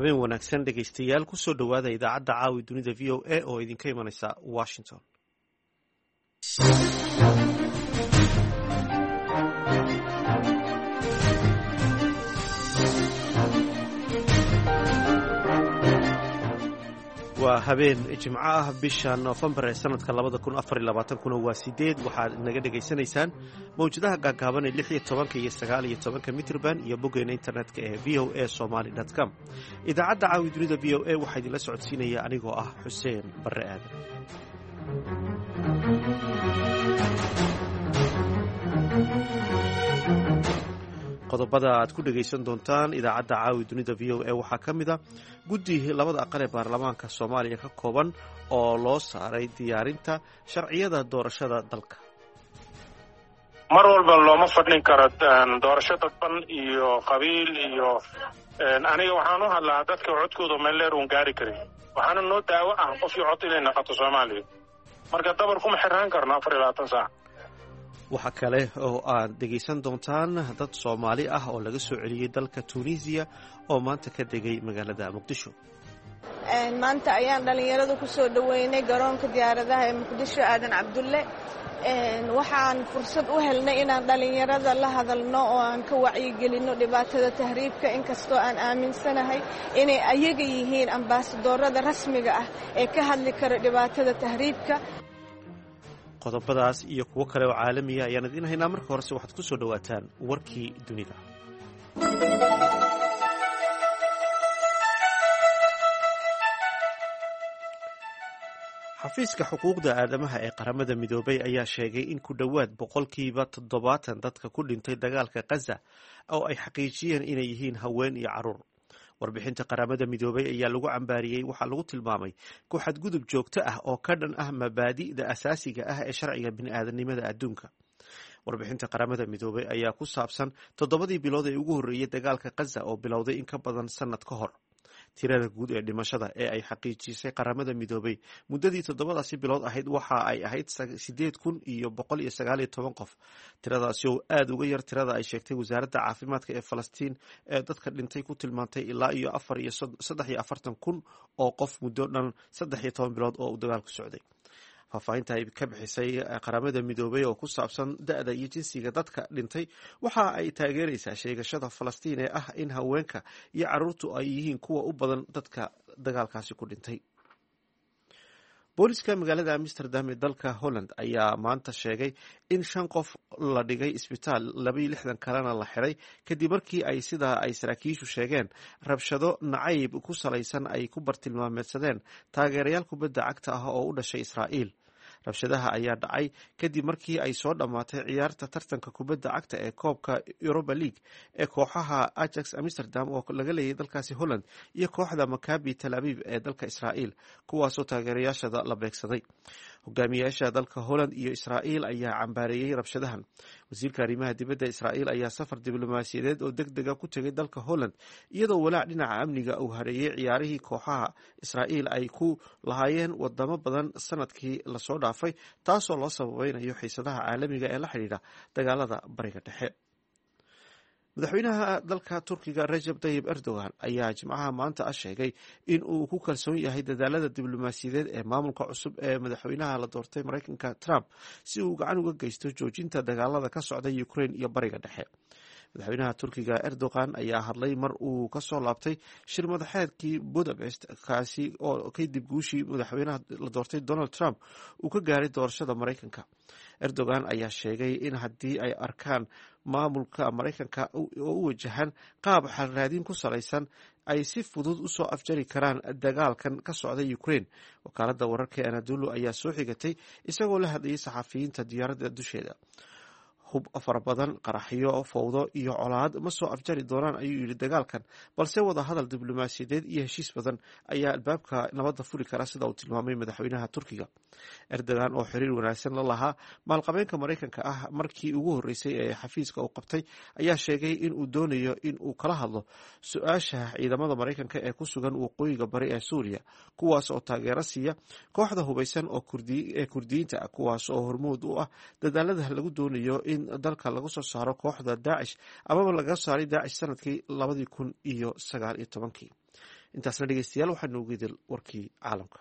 habeen wanaagsan dhegaystayaal kusoo dhowaada idaacadda caawi dunida v o a oo idinka imanaysa washington. waa habeen jimco ah bisha noofembar ee sanadka 2024 waa 8. waxaad naga dhegaysanaysaan mawjadaha gaagaaban ee 16 iyo 19 mitrban iyo boggeena internetka ee v o a somali.com. idaacadda caawi dunida v o a waxaa idinla socodsiinaya anigoo ah xuseen barre aadan. qodobada aad ku dhegaysan doontaan idaacadda caawi dunida v o a waxaa ka mid a guddi labada aqal ee baarlamaanka soomaaliya ka kooban oo loo saaray diyaarinta sharciyada doorashada dalka. mar walba looma fadhin karo doorasho dadban iyo qabiil iyo aniga waxaan u hadlaa dadka codkooda meel dheer uun gaari karin. waxaana noo daawo ah qofkii cod inay naqato soomaaliya, marka dabar kuma xiraan karno 24 saac. waxaa kale oo aad dhegaysan doontaan dad Soomaali ah oo laga soo celiyey dalka Tunisia oo maanta ka degay magaalada Muqdisho. maanta ayaan dhalinyarada ku soo dhaweynay garoonka diyaaradaha ee Muqdisho Aadan Cabdulle. waxaan fursad u helnay inaan dhalinyarada la hadalno oo aan ka wacyigelino dhibaatada tahriibka, inkastoo aan aaminsanahay inay ayaga yihiin ambaasadorada rasmiga ah ee ka hadli kara dhibaatada tahriibka. qodobadaas iyo kuwo kale oo caalamiya ayaan idiin haynaa. marka horese waxaad ku soo dhowaataan warkii dunida. xafiiska xuquuqda aadamaha ee qaramada midoobay ayaa sheegay in ku dhowaad 70% dadka ku dhintay dagaalka Gaza oo ay xaqiijiyeen inay yihiin haween iyo carruur. warbixinta qaramada midoobay ayaa lagu cambaariyey waxaa lagu tilmaamay ku xadgudub joogto ah oo ka dhan ah mabaadi'da asaasiga ah ee sharciga bini'aadanimada adduunka. warbixinta qaramada midoobay ayaa ku saabsan 7 bilood ee ugu horreeyay dagaalka Gaza oo bilowday in ka badan sanad ka hor. tirada guud ee dhimashada ee ay xaqiijisay qaramada midoobay muddadii 7 bilood ahayd waxa ay ahayd 8,119 qof. tiradaasi oo aad uga yar tirada ay sheegtay wasaaradda caafimaadka ee Falastiin ee dadka dhintay ku tilmaantay ilaa iyo 43,000 oo qof muddo dhan 13 bilood oo uu dagaalku socday. faahfaahinta ay ka bixisay qaramada midoobay oo ku saabsan da'da iyo jinsiga dadka dhintay waxa ay taageeraysaa sheegashada Falastiin ee ah in haweenka iyo carruurtu ay yihiin kuwa u badan dadka dagaalkaasi ku dhintay. booliska magaalada Amsterdam ee dalka Holland ayaa maanta sheegay in 5 qof la dhigay isbitaal 62 kalena la xiray kadib markii ay sidaa ay saraakiishu sheegeen rabshado nacayb ku salaysan ay ku bartilmaameedsadeen taageerayaal kubadda cagta ah oo u dhashay Israa'iil. rabshadaha ayaa dhacay kadib markii ay soo dhammaatay ciyaarta tartanka kubadda cagta ee koobka Europa League ee kooxaha Ajax Amsterdam oo laga leeyay dalkaasi Holland iyo kooxda Maccabi Tel Aviv ee dalka Israa'iil, kuwaasoo taageerayaashada la beegsaday. hogaamiyayaasha dalka Holland iyo Israa'iil ayaa cambaareeyay rabshadahan. wasiirka arrimaha dibadda Israa'iil ayaa safar diblomaasiyadeed oo degdega ku tegay dalka Holland iyadoo walaac dhinaca amniga uu hareeyay ciyaarihii kooxaha Israa'iil ay ku lahaayeen wadamo badan sanadkii la soo dhaafay, taasoo loo sabaynayo xiisadaha caalamiga ee la xidhiidha dagaalada bariga dhexe. madaxweynaha dalka Turkiga Recep Tayyip Erdogan ayaa jimcaha maanta sheegay in uu ku kalsoon yahay dadaalada diblomaasiyadeed ee maamulka cusub ee madaxweynaha la doortay Mareykanka Trump si uu gacan uga geysto joojinta dagaalada ka socda Ukraine iyo bariga dhexe. madaxweynaha Turkiga Erdogan ayaa hadlay mar uu ka soo laabtay shir madaxeedkii Budapest kaasi oo kadib guushii madaxweynaha la doortay Donald Trump uu ka gaaray doorashada Mareykanka. Erdogan ayaa sheegay in haddii ay arkaan maamulka Mareykanka oo u wajahan qaab xal raadin ku salaysan ay si fudud u soo afjari karaan dagaalkan ka socda Ukraine. wakaaladda wararka ee Anadolu ayaa soo xigatay isagoo la hadlayay saxafiyiinta diyaaradda dusheeda. hub fara badan, qaraxyo, fowdo iyo colaad ma soo afjari doonaan ayuu yidhi dagaalkan, balse wada hadal diblomaasiyadeed iyo heshiis badan ayaa albaabka nabadda furi kara sida uu tilmaamay madaxweynaha Turkiga. Erdogan oo xiriir wanaagsan la lahaa maalqabeenka Mareykanka ah markii ugu horreysay ee xafiiska uu qabtay ayaa sheegay in uu doonayo in uu kala hadlo su-aasha ciidamada Mareykanka ee ku sugan waqooyiga bari ee Suuriya, kuwaas oo taageero siiya kooxda hubeysan oo Kurdiyiinta ah, kuwaas oo hormuud u ah dadaalada lagu doonayo in dalka lagu soo saaro kooxda Daesh amaba laga saaray Daesh sanadkii 2019. intaasna dhegeystayaal waxaa noogu idil warkii caalamka.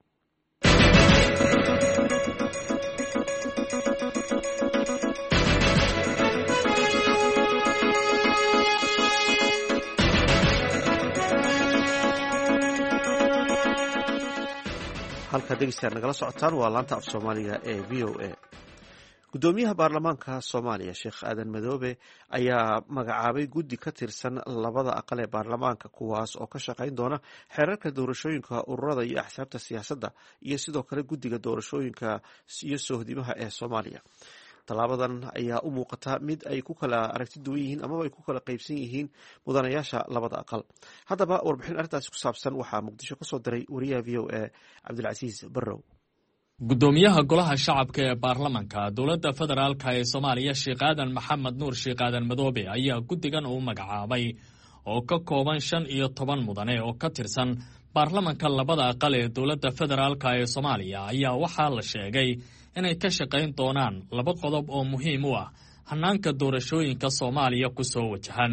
halkaad dhegeystayaal nagala socotaan waa laanta af soomaaliga ee v o a. gudoomiyaha baarlamaanka soomaaliya sheekh aadan madoobe ayaa magacaabay guddi ka tirsan labada aqal ee baarlamaanka kuwaas oo ka shaqayn doona xeerarka doorashooyinka ururada iyo axsaabta siyaasadda iyo sidoo kale guddiga doorashooyinka iyo sohdimaha ee soomaaliya. tallaabadan ayaa u muuqata mid ay ku kala aragti duwan yihiin amaba ay ku kala qaybsan yihiin mudanayaasha labada aqal. haddaba warbixin arrintaasi ku saabsan waxaa muqdisho kasoo diray wariyaha v o a cabdilcasiis barrow. gudoomiyaha golaha shacabka ee baarlamanka dowladda federaalka ee soomaaliya sheekh aadan maxamed nuur sheekh aadan madoobe ayaa guddigan uu magacaabay oo ka kooban 15 mudane oo ka tirsan baarlamanka labada aqal ee dowladda federaalka ee soomaaliya ayaa waxaa la sheegay inay ka shaqayn doonaan 2 qodob oo muhiim u ah hannaanka doorashooyinka soomaaliya ku soo wajahan.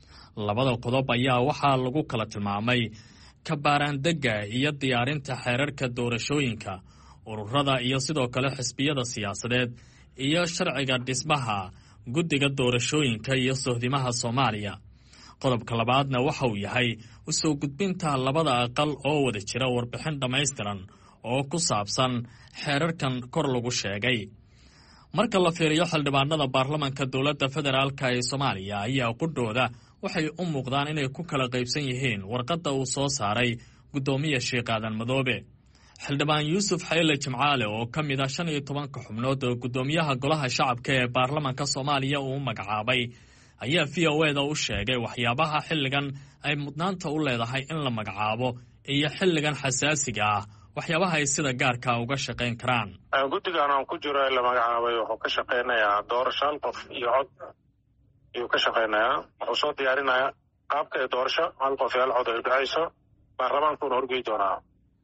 2 qodob ayaa waxaa lagu kala tilmaamay kabaaraandegga iyo diyaarinta xeerarka doorashooyinka ururada iyo sidoo kale xisbiyada siyaasadeed iyo sharciga dhismaha guddiga doorashooyinka iyo sohdimaha Soomaaliya. qodobka labaadna waxa uu yahay u soo gudbinta labada aqal oo wada jira warbixin dhammaystiran oo ku saabsan xeerarkan kor lagu sheegay. marka la fiiriyo xildhibaanada baarlamanka dowladda federaalka ee Soomaaliya ayaa qudhooda waxay u muuqdaan inay ku kala qaybsan yihiin warqadda uu soo saaray gudoomiye sheekh aadan madoobe. xildhibaan yuusuf xayle jimcaale oo ka mid ah 15 xubnood oo gudoomiyaha golaha shacabka ee baarlamanka Soomaaliya uu magacaabay ayaa VOA-da u sheegay waxyaabaha xilligan ay mudnaanta u leedahay in la magacaabo iyo xilligan xasaasiga ah waxyaabaha ay sida gaarka uga shaqayn karaan. guddigan aan ku jiro la magacaabay wuxuu ka shaqaynayaa doorasho hal qof iyo cod ayuu ka shaqaynayaa. wuxuu soo diyaarinayaa qaabka ee doorasho hal qof iyo hal cod ay dhacayso baarlamaankuna horgey doonaa.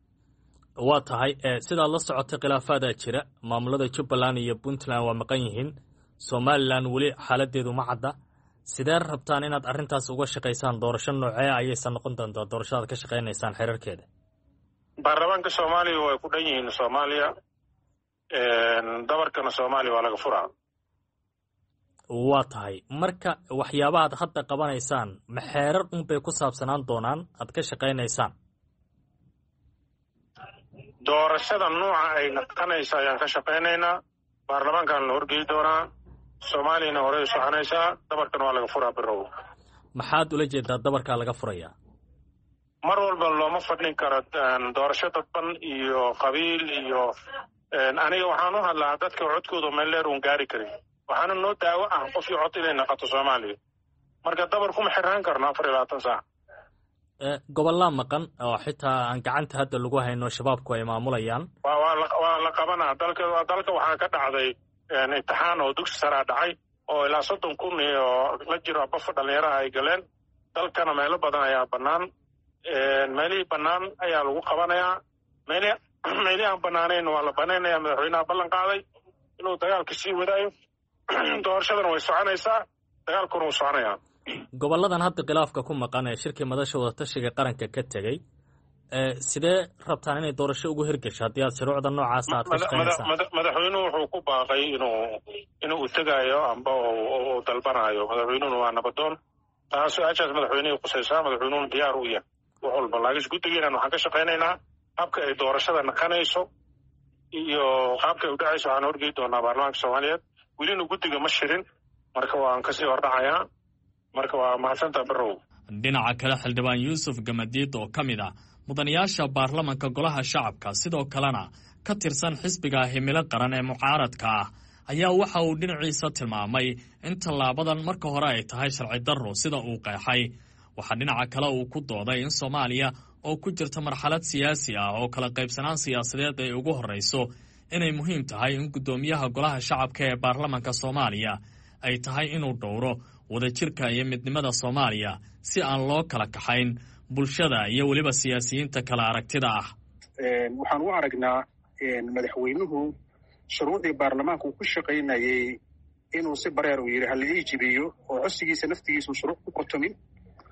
waa tahay sidaad la socotay khilaafaada jira maamulada Jubbaland iyo Puntland waa maqan yihiin Somaliland weli xaaladeedu ma cadda sidee rabtaan inaad arrintaas uga shaqaysaan doorasho noocee ayaysan noqon doontaa doorashada ka shaqaynaysaan xeerarkeeda. baarlamaanka Soomaaliya way ku dhan yihiin Soomaaliya dabarkana Soomaaliya waa laga furaa. waa tahay marka waxyaabaha hadda qabanaysaan ma xeerar un bay ku saabsanaan doonaan aad ka shaqaynaysaan. doorashada nooca ay naqanaysa ayaan ka shaqaynaynaa baarlamaankan la horgey doonaa Soomaaliyana hore u soconaysaa dabarkan waa laga furaa birow. maxaad ula jeedaa dabarkaa laga furayaa. mar walba looma fadhin karo doorasho dadban iyo qabiil iyo aniga waxaan u hadlaa dadka codkooda meel dheer uun gaari karin waxaana noo daawo ah qofkii cod inay naqato Soomaaliya marka dabar kuma xiraan karno 24 saac. gobolada maqan oo xitaa aan gacanta hadda lagu hayno shabaabku ay maamulayaan waa la qabanaa dalka waxaa ka dhacday imtixaan oo dugsi sare dhacay oo ilaa 30,000 oo la jiro qof dhalinyaro ay galeen dalkana meelo badan ayaa bannaan meelihii bannaan ayaa lagu qabanayaa meelihii aan bannaanayn waa la banaynayaa madaxweynaha ballan qaaday inuu dagaalka sii wadaayo doorashadana way soconaysaa dagaalkuna wuu soconayaa. goboladan hadda khilaafka ku maqan ee shirkii madasha wadatashiga qaranka ka tegey sidee rabtaan inay doorasho ugu hirgasho haddii aad shuruucda noocaas aad ka shaqaynaysaan. madaxweynuhu wuxuu ku baaqay inuu tegayo amba uu dalbanayo madaxweynuhuna waa nabadoon taas su-aashaas madaxweynihii qusaysaa madaxweynuhuna diyaar u yahay wax walba laakiin guddigeena waxaan ka shaqaynaynaa qaabka ay doorashada naqanayso iyo qaabka ay u dhacayso waxaan horgey doonaa baarlamaanka Soomaaliyeed welina guddiga ma shirin marka waan kasii hordhacayaa marka waa mahadsantaa barrow. dhinaca kale xildhibaan yuusuf gamadiid oo ka mid ah mudanayaasha baarlamanka golaha shacabka sidoo kalena ka tirsan xisbiga himilo qaran ee mucaaradka ah ayaa waxa uu dhinaciisa tilmaamay in tallaabadan marka hore ay tahay sharci darro sida uu qeexay. waxaa dhinaca kale uu ku dooday in Soomaaliya oo ku jirta marxalad siyaasi ah oo kala qaybsanaan siyaasadeed ay ugu horreyso inay muhiim tahay in gudoomiyaha golaha shacabka ee baarlamanka Soomaaliya ay tahay inuu dhowro wadajirka iyo midnimada Soomaaliya si aan loo kala kaxayn bulshada iyo waliba siyaasiyiinta kala aragtida ah. waxaan u aragnaa madaxweynuhu shuruucdii baarlamaanka uu ku shaqaynayay inuu si bareer u yidhi hala ii jibiyo oo codsigiisa naftigiisu shuruuc ku qotomin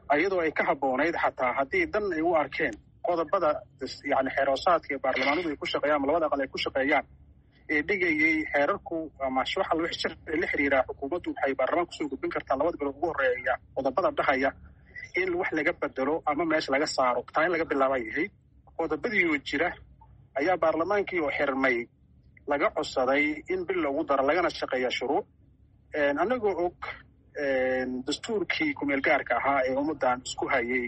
ayadoo ay ka habboonayd xataa haddii dan ay u arkeen qodobada yani xeeroosaadka ee baarlamaanadu ay ku shaqeeyaan ama labada aqal ay ku shaqeeyaan ee dhigayay xeerarku ama waxa wixii sharci la xiriira xukuumaddu waxay baarlamaanka kusoo gudbin kartaa labada bilood ugu horreeya qodobada dhahaya in wax laga bedelo ama meesha laga saaro taa in laga bilaabay yahay qodobadiioo jira ayaa baarlamaankii oo xirmay laga codsaday in bil loogu daro lagana shaqeeya shuruuc annagoo og dastuurkii kumeel gaarka ahaa ee ummaddan isku hayay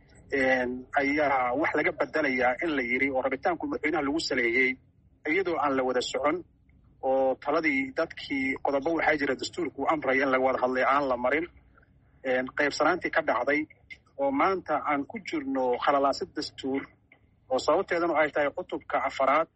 ayaa wax laga bedelayaa in la yidhi oo rabitaanku madaxweynaha lagu saleeyey iyadoo aan la wada socon oo taladii dadkii qodobo waxaa jira dastuurku u amraya in laga wada hadlay aan la marin qaybsanaantii ka dhacday oo maanta aan ku jirno khalalaasid dastuur oo sababteedanu ay tahay cutubka afaraad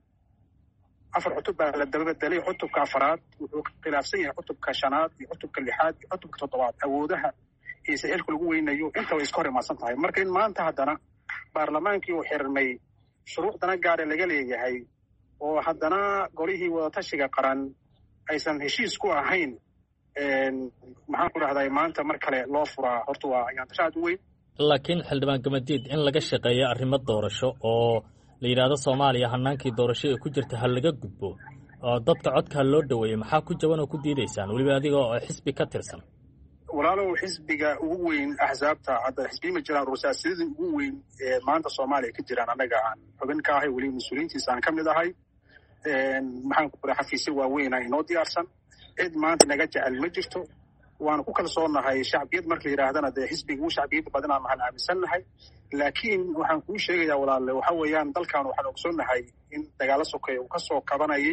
4 cutub baa la dababedelay cutubka afaraad wuxuu khilaafsan yahay cutubka 5aad iyo cutubka 6aad iyo cutubka 7aad awoodaha iyo sixilka lagu weynayo inta way iska hor imaadsan tahay marka in maanta haddana baarlamaankii uu xirmay shuruucdana gaare laga leeyahay oo haddana golihii wadatashiga qaran aysan heshiis ku ahayn maxaan ku dhahday maanta mar kale loo furaa horta waa ayaantashaad u weyn laakiin xildhibaan gamadiid in laga shaqeeyo arrimo doorasho oo la yidhaahdo soomaaliya hanaankii doorasho ee ku jirta ha laga gudbo oo dadka codka ha loo dhoweeyey maxaa ku jaban oo ku diidaysaan weliba adiga oo xisbi ka tirsan walaalow xisbiga ugu weyn axsaabta hadda xisbiyi ma jiraan rusaasiyadii ugu weyn ee maanta soomaaliya ka jiraan annaga aan xubin ka ahay weliba mas-uuliyiintiisa aan ka mid ahay maxaan ku raa xafiisyo waaweyn ah inoo diyaarsan cid maanta naga jecel ma jirto waana ku kalsoonahay shacbiyad marka la yidhaahdana dee xisbiga ugu shacbiyadda badanaa maxaan aaminsannahay laakiin waxaan kuu sheegayaa walaale waxa weeyaan dalkan waxaan ogsoonnahay in dagaalo sokeeya uu ka soo kabanayay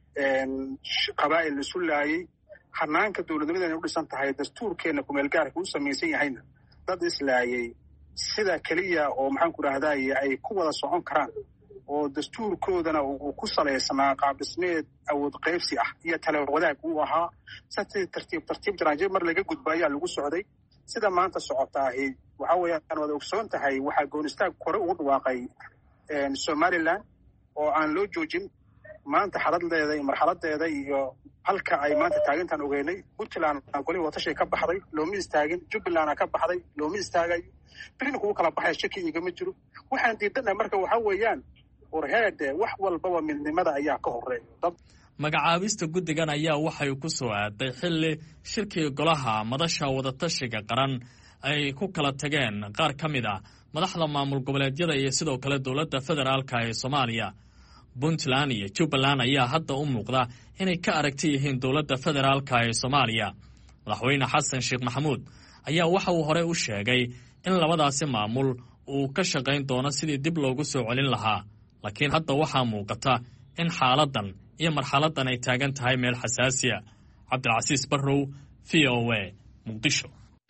qabaa'il la isu laayay hanaanka dowladnimadan ay u dhisan tahay dastuurkeenna kumeel gaarka u samaysan yahayna dad islaayay sida keliya oo maxaan ku dhahdaye ay ku wada socon karaan oo dastuurkoodana uu ku salaysnaa qaabdhismeed awood qaybsi ah iyo tala wadaag uu ahaa si tartiib jaraanjir mar laga gudba ayaa lagu socday sida maanta socotaahi waxa weeyaan waad ogsoon tahay waxaa goonistaag kore ugu dhawaaqay somaliland oo aan loo joojin maanta xaladdeeda iyo marxaladeeda iyo halka ay maanta taagintaan ogeynay puntland golihii watashay ka baxday looma istaagin jubbaland ka baxday looma istaagayo birina kugu kala baxaya shaki igama jiro waxaan diidanahay marka waxa weeyaan warheede wax walbaba midnimada ayaa ka horeeya magacaabista guddigan ayaa waxay ku soo aaday xilli shirkii golaha madasha wadatashiga qaran ay ku kala tageen qaar ka mid ah madaxda maamul goboleedyada iyo sidoo kale dowladda federaalka ee soomaaliya puntland iyo jubbaland ayaa hadda u muuqda inay ka aragti yihiin dowladda federaalka ee soomaaliya madaxweyne xasan sheekh maxamuud ayaa waxa uu horey u sheegay in labadaasi maamul uu ka shaqayn doono sidii dib loogu soo celin lahaa laakiin hadda waxaa muuqata in xaaladan iyo marxaladan ay taagan tahay meel xasaasiya cabdilcasiis barrow v o a muqdisho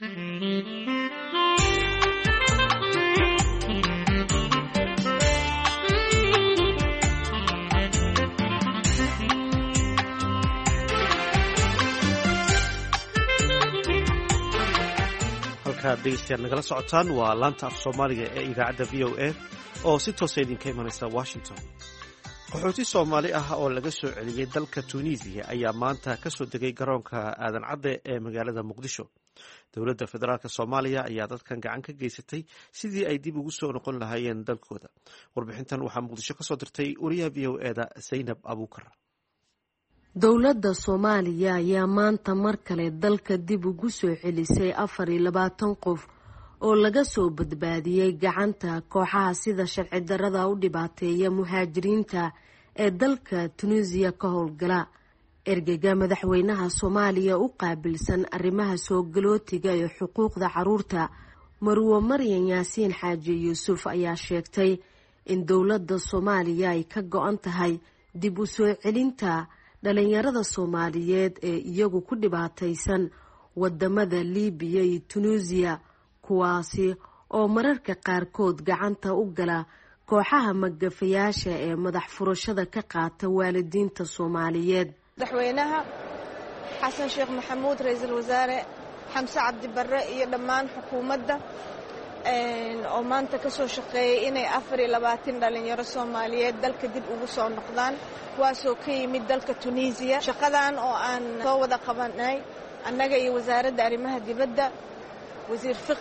halkaad dhegeystayaal nagala socotaan waa laanta af soomaaliga ee idaacadda v o a oo si toosa idinka imanaysa washington qaxooti soomaali ah oo laga soo celiyey dalka tunisiya ayaa maanta ka soo degay garoonka aadan cadde ee magaalada muqdisho dowladda federaalk soomaaliya ayaa dadkan gacan ka geysatay sidii ay dib ugu soo noqon lahaayeen dalkooda warbixintan waxaa muqdisho ka soo dirtay wariyaha v o eda zaynab abuukar dowladda soomaaliya ayaa maanta mar kale dalka dib ugu soo celisay 24 qof oo laga soo badbaadiyey gacanta kooxaha sida sharci darrada u dhibaateeya muhaajiriinta ee dalka tunisiya ka howlgala ergeyga madaxweynaha soomaaliya u qaabilsan arrimaha soo galootiga iyo xuquuqda caruurta marwo maryan yaasiin xaaji yuusuf ayaa sheegtay in dowladda soomaaliya ay ka go-an tahay dib u soo celinta dhalinyarada soomaaliyeed ee iyagu ku dhibaataysan wadamada liibiya iyo tunisiya kuwaasi oo mararka qaarkood gacanta u gala kooxaha magafayaasha ee madax furashada ka qaata waalidiinta soomaaliyeed madaxweynaha xasan sheekh maxamuud ra-iisul wasaare xamse cabdi barre iyo dhammaan xukuumadda oo maanta ka soo shaqeeyay inay 24 dhalinyaro soomaaliyeed dalka dib ugu soo noqdaan kuwaasoo ka yimid dalka tunisiya shaqadan oo aan soo wada qabanay annaga iyo wasaaradda arrimaha dibadda wasiir fiqi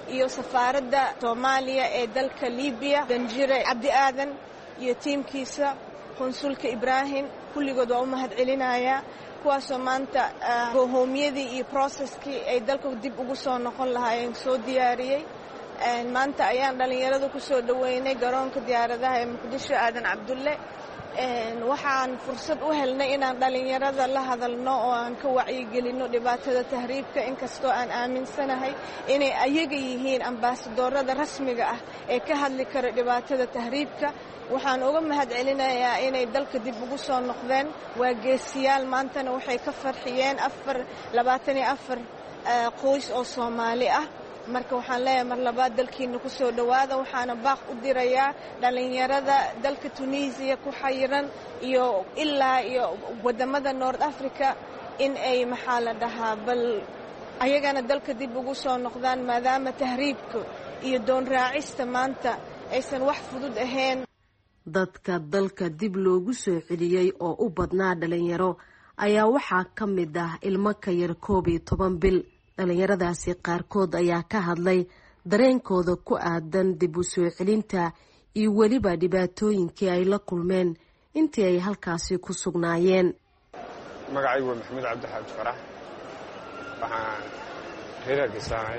iyo safaaradda Soomaaliya ee dalka Liibiya Danjire Cabdi Aadan iyo tiimkiisa konsulka Ibrahim kulligood waa u mahadcelinayaa kuwaasoo maanta hoomiyadii iyo processkii ay dalka dib ugu soo noqon lahaayeen soo diyaariyey maanta ayaan dhalinyarada ku soo dhaweynay garoonka diyaaradaha ee Muqdisho Aadan Cabdulle waxaan fursad u helnay inaan dhalinyarada la hadalno oo aan ka wacyigelino dhibaatada tahriibka inkastoo aan aaminsanahay inay ayaga yihiin ambaasadorada rasmiga ah ee ka hadli kara dhibaatada tahriibka waxaan uga mahadcelinayaa inay dalka dib ugu soo noqdeen waa geesiyaal maantana waxay ka farxiyeen 24 qoys oo Soomaali ah marka waxaan leeyahay mar labaad dalkiina ku soo dhawaada waxaana baaq u dirayaa dhalinyarada dalka Tunisia ku xayiran iyo ilaa iyo wadamada North Africa in ay maxaa la dhahaa bal ayagana dalka dib ugu soo noqdaan maadaama tahriibku iyo doon raacista maanta aysan wax fudud ahayn dadka dalka dib loogu soo celiyay oo u badnaa dhalinyaro ayaa waxaa ka mid ah ilmo ka yar 11 bil dhalinyaradaasi qaarkood ayaa ka hadlay dareenkooda ku aadan dib u soo celinta iyo weliba dhibaatooyinkii ay la kulmeen intii ay halkaasi ku sugnaayeen magacaygu waa Maxamed Cabdi Xaaj Farax waxaan reer Geesanahay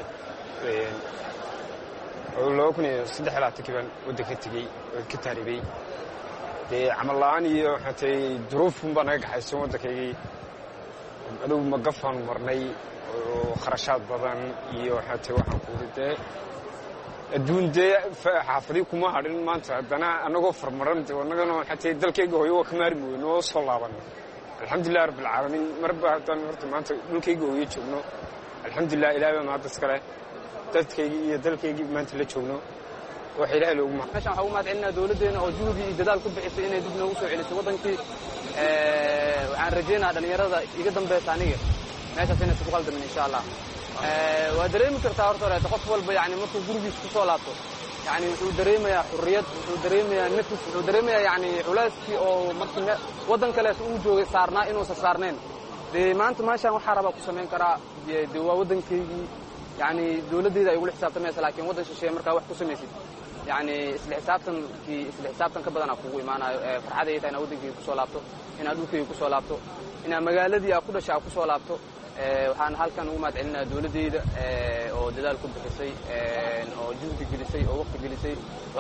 oo loo kunay 3 kiban waddanka tagay oo ka taaribay camal la'aan iyo xatay duruuf baan naga gaxaysan waddankaygii anigu ma gafaan marnay oo kharashaad badan iyo xatay waxaan ku riday adduun xaafadii kuma hadhin maanta haddana anagoo farmaran annagana xatay dalkayga hooyo ka maarmi weyno oo soo laaban alxamdulillaah rabbil caalamiin marba haddaan horta maanta dhulkayga hooyo joogno alxamdulillaah ilaahay baa mahad iskale dadkayga iyo dalkayga maanta la joogno waxa ilaahay loogu mahad meeshaan waxaan u mahadcelinaa dawladdeena oo juhdi iyo dadaal ku bixisay inay dib noogu soo celiso waddankii waxaan rajaynayaa dhalinyarada iga dambaysa aniga meeshaas inay isku qaldamin insha Allah waa dareemi kartaa horta hore qof walba yani markuu gurigiisa ku soo laabto yani wuxuu dareemayaa xurriyad wuxuu dareemayaa nafis wuxuu dareemayaa yani culeyskii oo markii waddan kale uu joogay saarnaa inuusan saarnayn maanta meeshaan waxaa rabaa ku samayn karaa waa waddankaygii يعني دولتي ay ugu xisaabtamaysa laakiin wadan shisheeye markaa wax ku sameeysid yani isla xisaabtan ka badan kugu imaanayo farxadayda inaa wadankayga ku soo laabto inaa dhulkayga ku soo laabto inaa magaaladii ku dhashay ku soo laabto waxaan halkan ugu mahadcelinayaa dawladdeeda oo dadaal ku bixisay oo juhdi gelisay oo waqti gelisay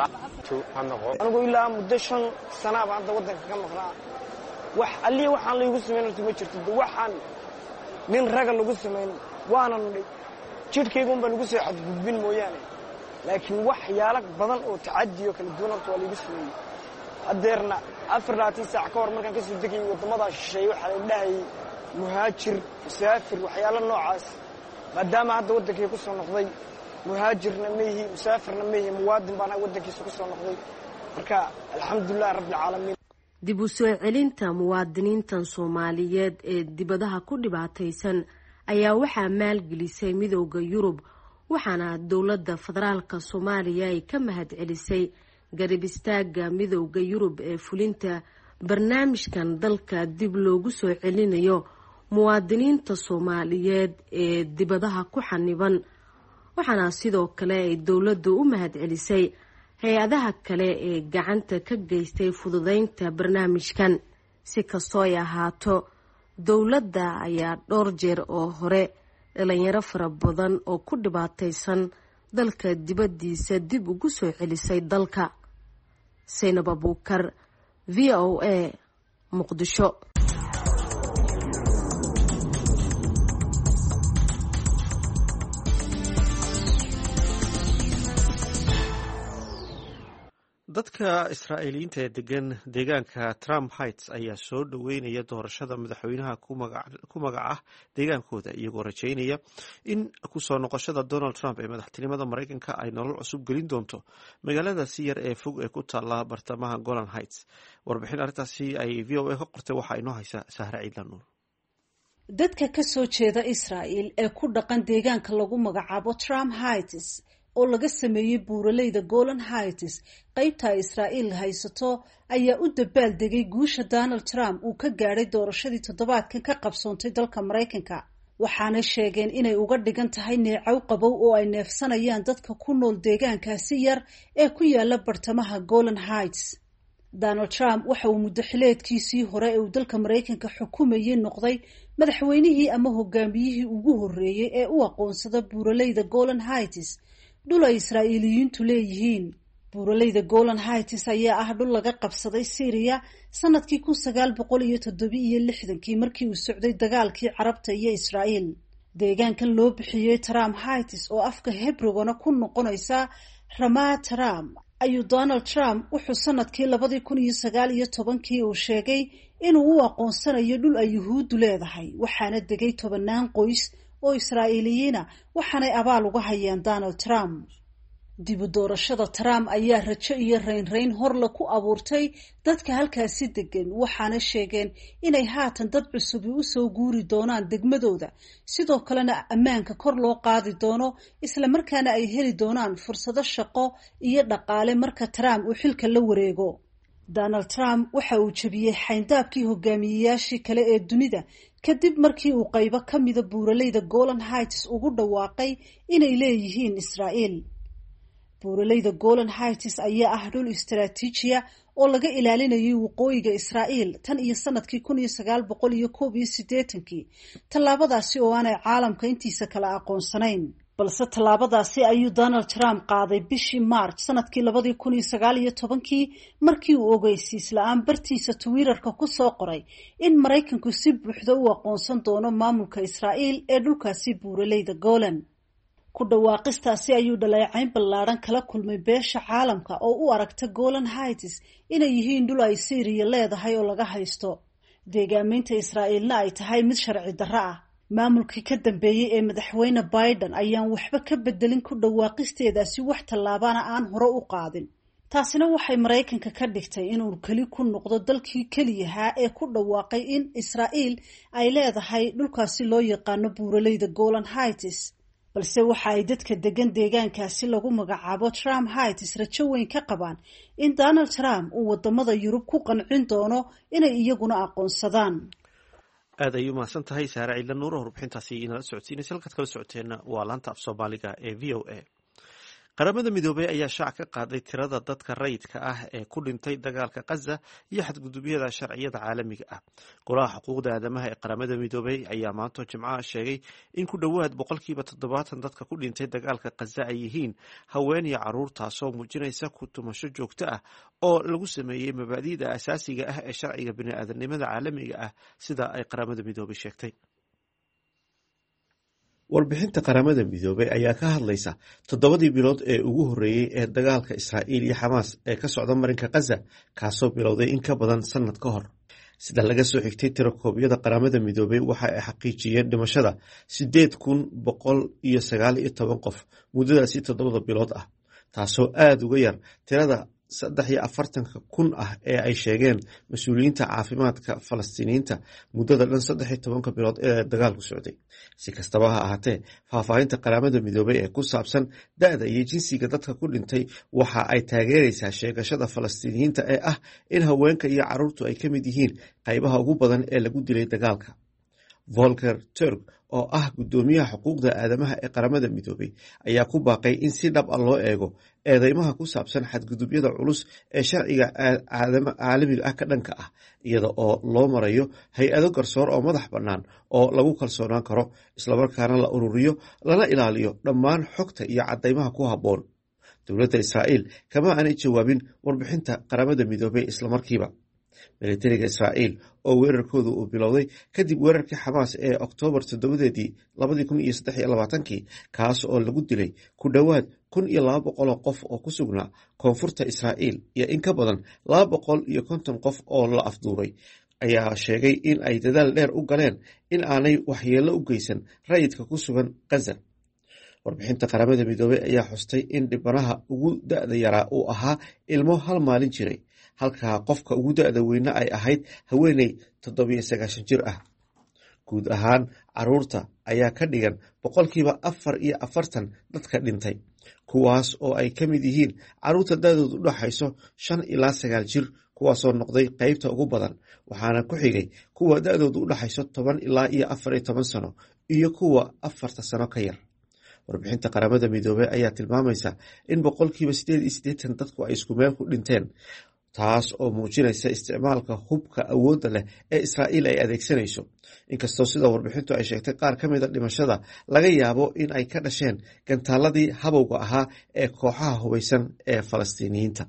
anigu ilaa muddo 5 sano baan wadanka ka maqnaa wax alli waxaan la igu sameeyay ma jirto waxaan nin raga lagu sameeyay waana jidhkaygu baan ugu soo xadgudbin mooyaane laakiin wax yaala badan oo tacadiyo kala duwan oo waa lagu sameeyay adeerna 4 saac ka hor markaan ka soo degay wadamada shisheeye waxa la dhahay muhaajir musaafir waxyaalo noocaas maadaama hadda wadankii ku soo noqday muhaajirna meehi musaafirna meehi muwaadin baan wadankiisa ku soo noqday marka alxamdulillah rabbil caalamiin dib u soo celinta muwaadiniintan Soomaaliyeed ee dibadaha ku dhibaataysan ayaa waxaa maalgelisay midowga Yurub waxaana dawladda federaalka Soomaaliya ay ka mahadcelisay garab istaaga midowga Yurub ee fulinta barnaamijkan dalka dib loogu soo celinayo muwaadiniinta Soomaaliyeed ee dibadaha ku xaniban waxaana sidoo kale ay dawladdu u mahadcelisay hay'adaha kale ee gacanta ka geystay fududeynta barnaamijkan si kastoo ay ahaato dawladda ayaa dhowr jeer oo hore dhalinyaro fara badan oo ku dhibaataysan dalka dibaddiisa dib ugu soo celisay dalka Saynab Abuukar VOA Muqdisho dadka Israa'iiliyiinta ee degan deegaanka Trump Heights ayaa soo dhaweynaya doorashada madaxweynaha ku magaca ah deegaankooda iyagoo rajaynaya in ku soo noqoshada Donald Trump ee madaxtinimada Mareykanka ay nolol cusub gelin doonto magaalada si yar ee fog ee ku taala bartamaha Golan Heights warbixin arrintaasi ay VOA ka qortay waxa inoo haysa Sahra Ciidlan Nuur dadka ka soo jeeda Israa'iil ee ku dhaqan deegaanka lagu magacaabo Trump Heights oo laga sameeyay buuraleyda Golan Heights qaybta Israa'iil haysato ayaa u dabaaldegay guusha Donald Trump uu ka gaaray doorashadii toddobaadkan ka qabsoontay dalka Mareykanka waxaana sheegeen inay uga dhigan tahay neecow qabow oo ay neefsanayaan dadka ku nool deegaankaasi yar ee ku yaala bartamaha Golan Heights. Donald Trump waxa uu muddo xileedkiisii hore ee uu dalka Mareykanka xukumayay noqday madaxweynihii ama hogaamiyihii ugu horreeyay ee u aqoonsada buuraleyda Golan Heights dhul ay Israa'iiliyiintu leeyihiin. buuraleyda Golan Heights ayaa ah dhul laga qabsaday Syria sanadkii 1967 markii uu socday dagaalkii Carabta iyo Israa'iil. deegaankan loo bixiyay Trump Heights oo afka Hebrew-na ku noqonaysa Ramat Ram ayuu Donald Trump wuxuu sanadkii 2019 uu sheegay inuu u aqoonsanayo dhul ay Yuhuuddu leedahay, waxaana degay 10 qoys oo Israa'iiliyiina, waxaanay abaal uga hayaan Donald Trump. dib u doorashada Trump ayaa rajo iyo rayn horla ku abuurtay dadka halkaasi degan, waxaana sheegeen inay haatan dad cusub u soo guuri doonaan degmadooda, sidoo kalena ammaanka kor loo qaadi doono, isla markaana ay heli doonaan fursado shaqo iyo dhaqaale marka Trump uu xilka la wareego. Donald Trump waxa uu jabiyay xayndaabkii hogaamiyeyaashii kale ee dunida kadib markii uu qaybo ka mida buuraleyda Golan Heights ugu dhawaaqay inay leeyihiin Israa'iil. buuraleyda Golan Heights ayaa ah dhul istiraatiijiya oo laga ilaalinayay waqooyiga Israa'iil tan iyo sanadkii 1981, tallaabadaasi oo aanay caalamka intiisa kala aqoonsanayn. balse tallaabadaasi ayuu Donald Trump qaaday bishii March sanadkii 2019 markii uu ogeysiis la'aan bartiisa Twitter-ka ku soo qoray in Mareykanku si buuxda u aqoonsan doono maamulka Israa'iil ee dhulkaasi buuraleyda Golan. ku dhawaaqistaasi ayuu dhaleecayn ballaaran kala kulmay beesha caalamka oo u aragta Golan Heights inay yihiin dhul ay Syria leedahay oo laga haysto. deegaameynta Israa'iilna ay tahay mid sharci darro ah. maamulkii ka dambeeyay ee madaxweyne Biden ayaan waxba ka bedelin ku dhawaaqisteedaasi wax tallaabana aan hore u qaadin. taasina waxay Mareykanka ka dhigtay inuu kali ku noqdo dalkii kaliyaha ee ku dhawaaqay in Israa'iil ay leedahay dhulkaasi loo yaqaano buuraleyda Golan Heights. balse waxa ay dadka degan deegaankaasi lagu magacaabo Trump Heights rajo weyn ka qabaan in Donald Trump uu wadamada Yurub ku qancin doono inay iyaguna aqoonsadaan. aad ayuu mahadsan tahay Saare Ciidla Nuur oo warbixintaasi inala socodsiinaysa. halkaad kala socoteena waa laanta af Soomaaliga ee VOA. qaramada midoobay ayaa shaac ka qaaday tirada dadka rayidka ah ee ku dhintay dagaalka Gaza iyo xadgudubyada sharciyada caalamiga ah. golaha xuquuqda aadamaha ee qaramada midoobay ayaa maanta Jimcaha sheegay in ku dhowaad 70% dadka ku dhintay dagaalka Gaza ay yihiin haween iyo caruur, taasoo muujinaysa ku tumasho joogto ah oo lagu sameeyay mabaadi'da asaasiga ah ee sharciga bini'aadanimada caalamiga ah, sida ay qaramada midoobay sheegtay. warbixinta qaramada midoobay ayaa ka hadlaysa 7 bilood ee ugu horreeyay ee dagaalka Israa'iil iyo Xamaas ee ka socda marinka Gaza, kaasoo bilowday in ka badan sanad ka hor. sida laga soo xigtay tirakoobyada qaramada midoobay waxa ay xaqiijiyeen dhimashada 8,119 qof muddadaasi 7 bilood ah, taasoo aad uga yar tirada 43,000 ah ee ay sheegeen mas-uuliyiinta caafimaadka Falastiiniyiinta muddada dhan 13 bilood ee dagaalku socday. si kastaba ha ahaatee, faahfaahinta qaramada midoobay ee ku saabsan da'da iyo jinsiga dadka ku dhintay waxa ay taageeraysaa sheegashada Falastiiniyiinta ee ah in haweenka iyo carruurtu ay ka mid yihiin qaybaha ugu badan ee lagu dilay dagaalka. Volker Turk oo ah guddoomiyaha xuquuqda aadamaha ee qaramada midoobay ayaa ku baaqay in si dhab ah loo eego eedeymaha ku saabsan xadgudubyada culus ee sharciga caalamiga ah ka dhanka ah, iyada oo loo marayo hay-ado garsoor oo madax bannaan oo lagu kalsoonaan karo, islamarkaana la ururiyo lana ilaaliyo dhammaan xogta iyo caddaymaha ku habboon. dowladda Israa'iil kama aanay jawaabin warbixinta qaramada midoobay islamarkiiba. militariga Israa'iil oo weerarkooda uu bilowday kadib weerarkii Xamaas ee Oktoobar 7, 2023, kaas oo lagu dilay ku dhowaad 1,200 qof oo ku sugnaa koonfurta Israa'iil iyo in ka badan 250 qof oo la afduubay, ayaa sheegay in ay dadaal dheer u galeen in aanay waxyeello u geysan rayidka ku sugan Gaza. warbixinta qaramada midoobay ayaa xustay in dhibanaha ugu da'da yaraa uu ahaa ilmo 1 maalin jiray, halka qofka ugu da'da weyna ay ahayd haweeney 97 jir ah. guud ahaan caruurta ayaa ka dhigan 44% dadka dhintay, kuwaas oo ay ka mid yihiin caruurta da'doodu u dhaxayso 5 ilaa 9 jir, kuwaasoo noqday qaybta ugu badan, waxaana ku xigay kuwa da'doodu u dhaxayso 10 ilaa 14 sano iyo kuwa 4 sano ka yar. warbixinta qaramada midoobay ayaa tilmaamaysa in 88% dadku ay isku meel ku dhinteen, taas oo muujinaysa isticmaalka hubka awoodda leh ee Israa'iil ay adeegsanayso. inkastoo sida warbixintu ay sheegtay qaar ka mid a dhimashada laga yaabo in ay ka dhasheen gantaaladii habowga ahaa ee kooxaha hubeysan ee Falastiiniyiinta.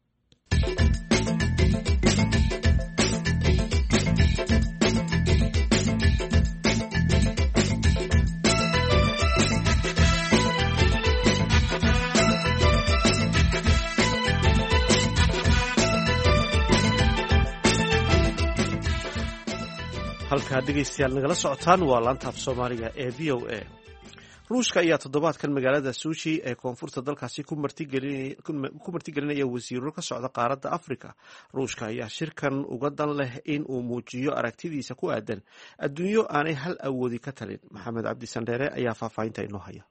halkaad dhegeystayaal nagala socotaan waa laanta af soomaaliga ee v o a. ruushka ayaa toddobaadkan magaalada suuji ee koonfurta dalkaasi ku martigelinaya wasiiro ka socda qaaradda afrika. ruushka ayaa shirkan uga dan leh in uu muujiyo aragtidiisa ku aadan adduunyo aanay hal awoodi ka talin. maxamed cabdi sandheere ayaa faahfaahinta inoo haya.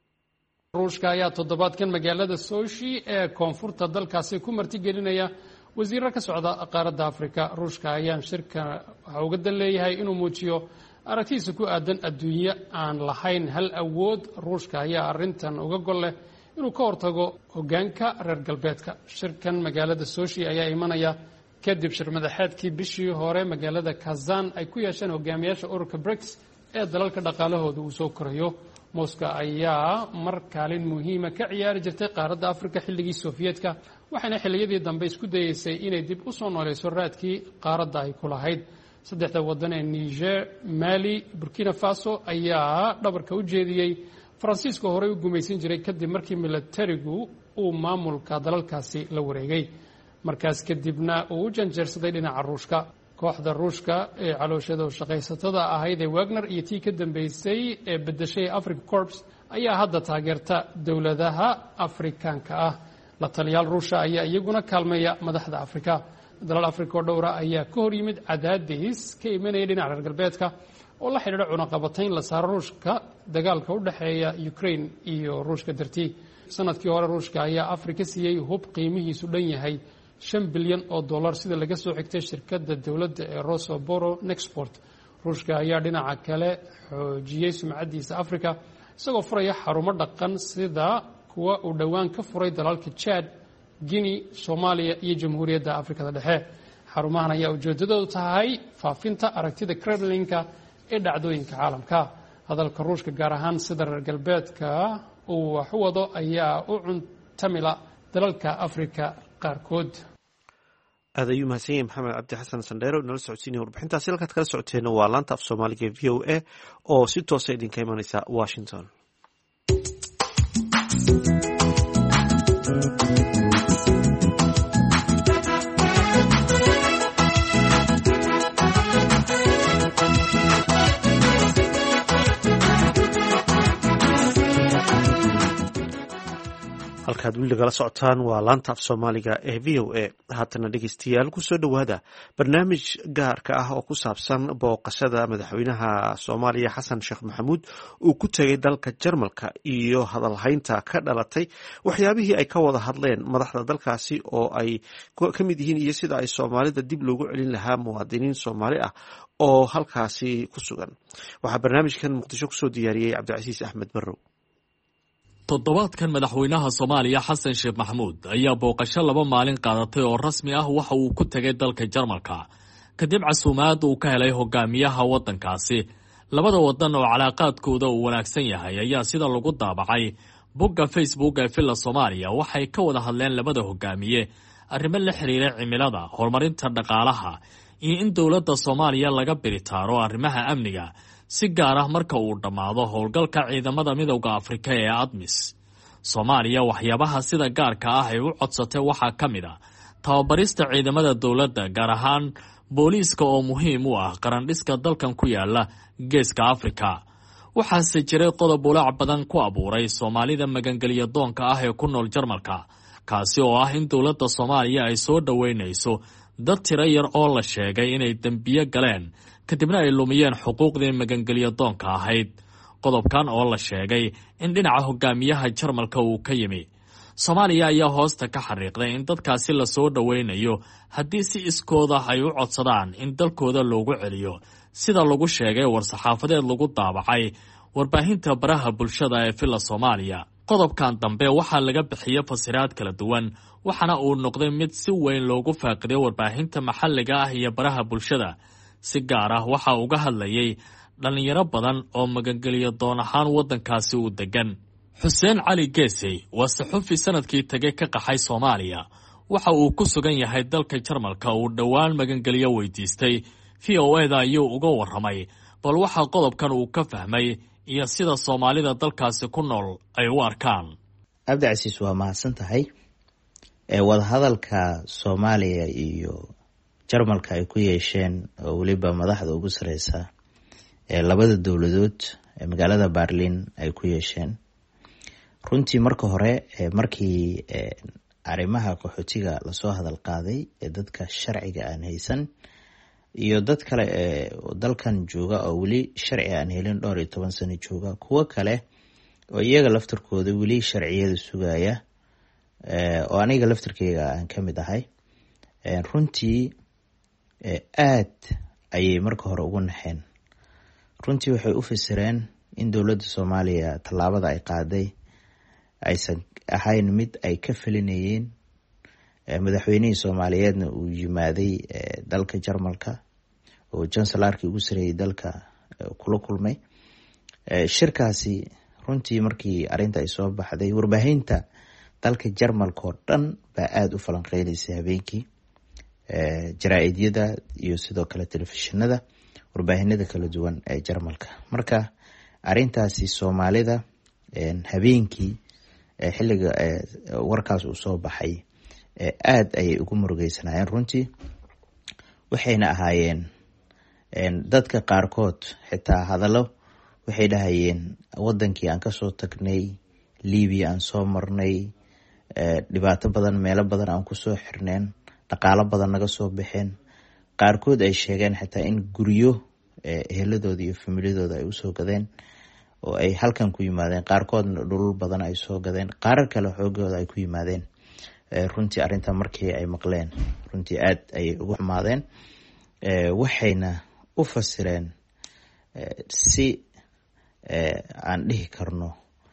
ruushka ayaa toddobaadkan magaalada suuji ee koonfurta dalkaasi ku martigelinaya wasiiro ka socda qaaradda afrika. ruushka ayaa shirka waxa uga dan leeyahay inuu muujiyo aragtidiisa ku aadan adduunyo aan lahayn hal awood. ruushka ayaa arintan uga gol leh inuu ka hortago hogaanka reer galbeedka. shirkan magaalada sochi ayaa imanaya kadib shir madaxeedkii bishii hore magaalada kazan ay ku yeesheen hogaamiyaasha ururka brics ee dalalka dhaqaalahooda uu soo korayo. moscow ayaa mar kaalin muhiima ka ciyaari jirtay qaaradda afrika xilligii sofiyeetka, waxayna xilliyadii dambe isku dayeysay inay dib u soo nooleyso raadkii qaaradda ay ku lahayd. saddexda waddan ee niger, mali, burkina faso ayaa dhabarka u jeediyey faransiiska horey u gumaysan jiray kadib markii milatarigu uu maamulka dalalkaasi la wareegay. markaas kadibna uu u janjeersaday dhinaca ruushka. kooxda ruushka ee calooshada shaqaysatada ahayd ee wagner iyo tii ka dambeysay ee bedeshay africa corps ayaa hadda taageerta dowladaha afrikaanka ah. la taliyaal ruusha ayaa iyaguna kaalmeeya madaxda afrika. dalal afrika oo dhowra ayaa ka hor yimid cadaadis ka imanaya dhinaca reer galbeedka oo la xidhiidha cunaqabatayn la saaro ruushka dagaalka u dhexeeya ukraine iyo ruushka dartii. sanadkii hore ruushka ayaa afrika siiyey hub qiimihiisu dhan yahay $5 bilyan sida laga soo xigtay shirkadda dowladda ee rosoboro nexport. ruushka ayaa dhinaca kale xoojiyey sumcaddiisa afrika isagoo furaya xarumo dhaqan sida kuwa uu dhowaan ka furay dalalka Chad, Guinea, Soomaaliya iyo Jamhuuriyadda Afrikada Dhexe. xarumahan ayaa ujeedadoodu tahay faafinta aragtida Kremlinka ee dhacdooyinka caalamka. hadalka ruushka gaar ahaan sida reer galbeedka uu wax u wado ayaa u cuntamila dalalka Afrika qaarkood. aad ayuu mahadsan yahay maxamed cabdi xasan sandheero nala socodsiinaya warbixintaasi. halkaad kala socoteena waa laanta af soomaaliga v o a oo si toosa idinka imanaysa Washington. halkaad weli nagala socotaan waa laanta af soomaaliga ee v o a. haatana dhegeystayaal kusoo dhowaada barnaamij gaarka ah oo ku saabsan booqashada madaxweynaha soomaaliya xasan sheekh maxamuud uu ku tegay dalka jarmalka iyo hadalhaynta ka dhalatay waxyaabihii ay ka wada hadleen madaxda dalkaasi oo ay ka mid yihiin iyo sida ay soomaalida dib loogu celin lahaa muwaadiniin soomaali ah oo halkaasi ku sugan. waxaa barnaamijkan muqdisho kusoo diyaariyey cabdicasiis axmed barrow. toddobaadkan madaxweynaha soomaaliya xasan sheekh maxamuud ayaa booqasho 2 maalin qaadatay oo rasmi ah waxa uu ku tegay dalka jarmalka kadib casuumaad uu ka helay hogaamiyaha waddankaasi. labada waddan oo calaaqaadkooda uu wanaagsan yahay ayaa sida lagu daabacay bogga facebook ee villa soomaaliya waxay ka wada hadleen labada hogaamiye arrimo la xiriira cimilada, horumarinta dhaqaalaha iyo in dowladda soomaaliya laga biritaaro arrimaha amniga si gaar ah marka uu dhammaado howlgalka ciidamada midowda afrika ee ADMIS. soomaaliya waxyaabaha sida gaarka ah ay u codsatay waxaa ka mid a tababarista ciidamada dowladda gaar ahaan booliiska oo muhiim u ah qarandhiska dalkan ku yaala geeska afrika. waxaase jiray qodob walaac badan ku abuuray soomaalida magangelya doonka ah ee ku nool jarmalka, kaasi oo ah in dowladda soomaaliya ay soo dhoweynayso dad tiro yar oo la sheegay inay dembiyo galeen kadibna ay lumiyeen xuquuqdii magangelya doonka ahayd. qodobkan oo la sheegay in dhinaca hogaamiyaha jarmalka uu ka yimi. soomaaliya ayaa hoosta ka xariiqday in dadkaasi la soo dhoweynayo haddii si iskooda ay u codsadaan in dalkooda loogu celiyo sida lagu sheegay war-saxaafadeed lagu daabacay warbaahinta baraha bulshada ee villa Soomaaliya. Qodobkan dambe waxaa laga bixiyay fasiraad kala duwan, waxaana uu noqday mid si weyn loogu faaqiday warbaahinta maxalliga ah iyo baraha bulshada. Si gaar ah waxa uga hadlayay dhalinyaro badan oo magangeliyo doon ahaan waddankaasi u degan. Xuseen Cali Geesay waa saxufi sanadkii tagay ka qaxay Soomaaliya. Waxa uu ku sugan yahay dalka Jarmalka uu dhowaan magangeliyo weydiistay. VOA-da ayuu uga warramay bal waxa qodobkan uu ka fahmay iyo sida Soomaalida dalkaasi ku nool ay u arkaan. Abdicasiis waa mahadsan tahay. Wada hadalka Soomaaliya iyo Jarmalka ay ku yeesheen oo waliba madaxda ugu sareysa labada dowladood ee magaalada Berlin ay ku yeesheen. Runtii marka hore markii arrimaha qaxootiga la soo hadal qaaday ee dadka sharciga aan haysan iyo dad kale dalkan jooga oo wali sharci aan helin 12 sano jooga, kuwa kale oo iyaga laftirkooda wali sharciyada sugaya oo aniga laftirkeyga aan ka mid ahay. Runtii aad ayay marka hore ugu naxeen. Runtii waxay u fasireen in dowladda Soomaaliya tallaabada ay qaaday aysan ahayn mid ay ka felinayeen. Madaxweynihii Soomaaliyeedna uu yimaaday dalka Jarmalka oo chancellarkii ugu sareeyay dalka kula kulmay. Shirkaasi runtii markii arrinta ay soo baxday, warbaahinta dalka Jarmalka oo dhan baa aad u falanqeynaysay habeenkii. Jaraa'idyada iyo sidoo kale telefishinada, warbaahinada kala duwan ee Jarmalka. Marka arrintaasi Soomaalida habeenkii xilliga warkaas uu soo baxay aad ayay ugu murugeysanaayeen. Runtii waxayna ahaayeen dadka qaarkood xitaa hadallo waxay dhahayeen wadankii aan ka soo tagnay, Liibiya aan soo marnay, dhibaato badan meelo badan aan ku soo xirneen, dhaqaalo badan naga soo baxeen. Qaarkood ay sheegeen xitaa in guryo eheladooda iyo familiyadooda ay usoo gadeen oo ay halkan ku yimaadeen. Qaarkoodna dhulul badan ay soo gadeen, qaarar kale xoogooda ay ku yimaadeen. Runtii arrinta markii ay maqleen runtii aad ayay ugu xumaadeen. Waxayna u fasireen si aan dhihi karno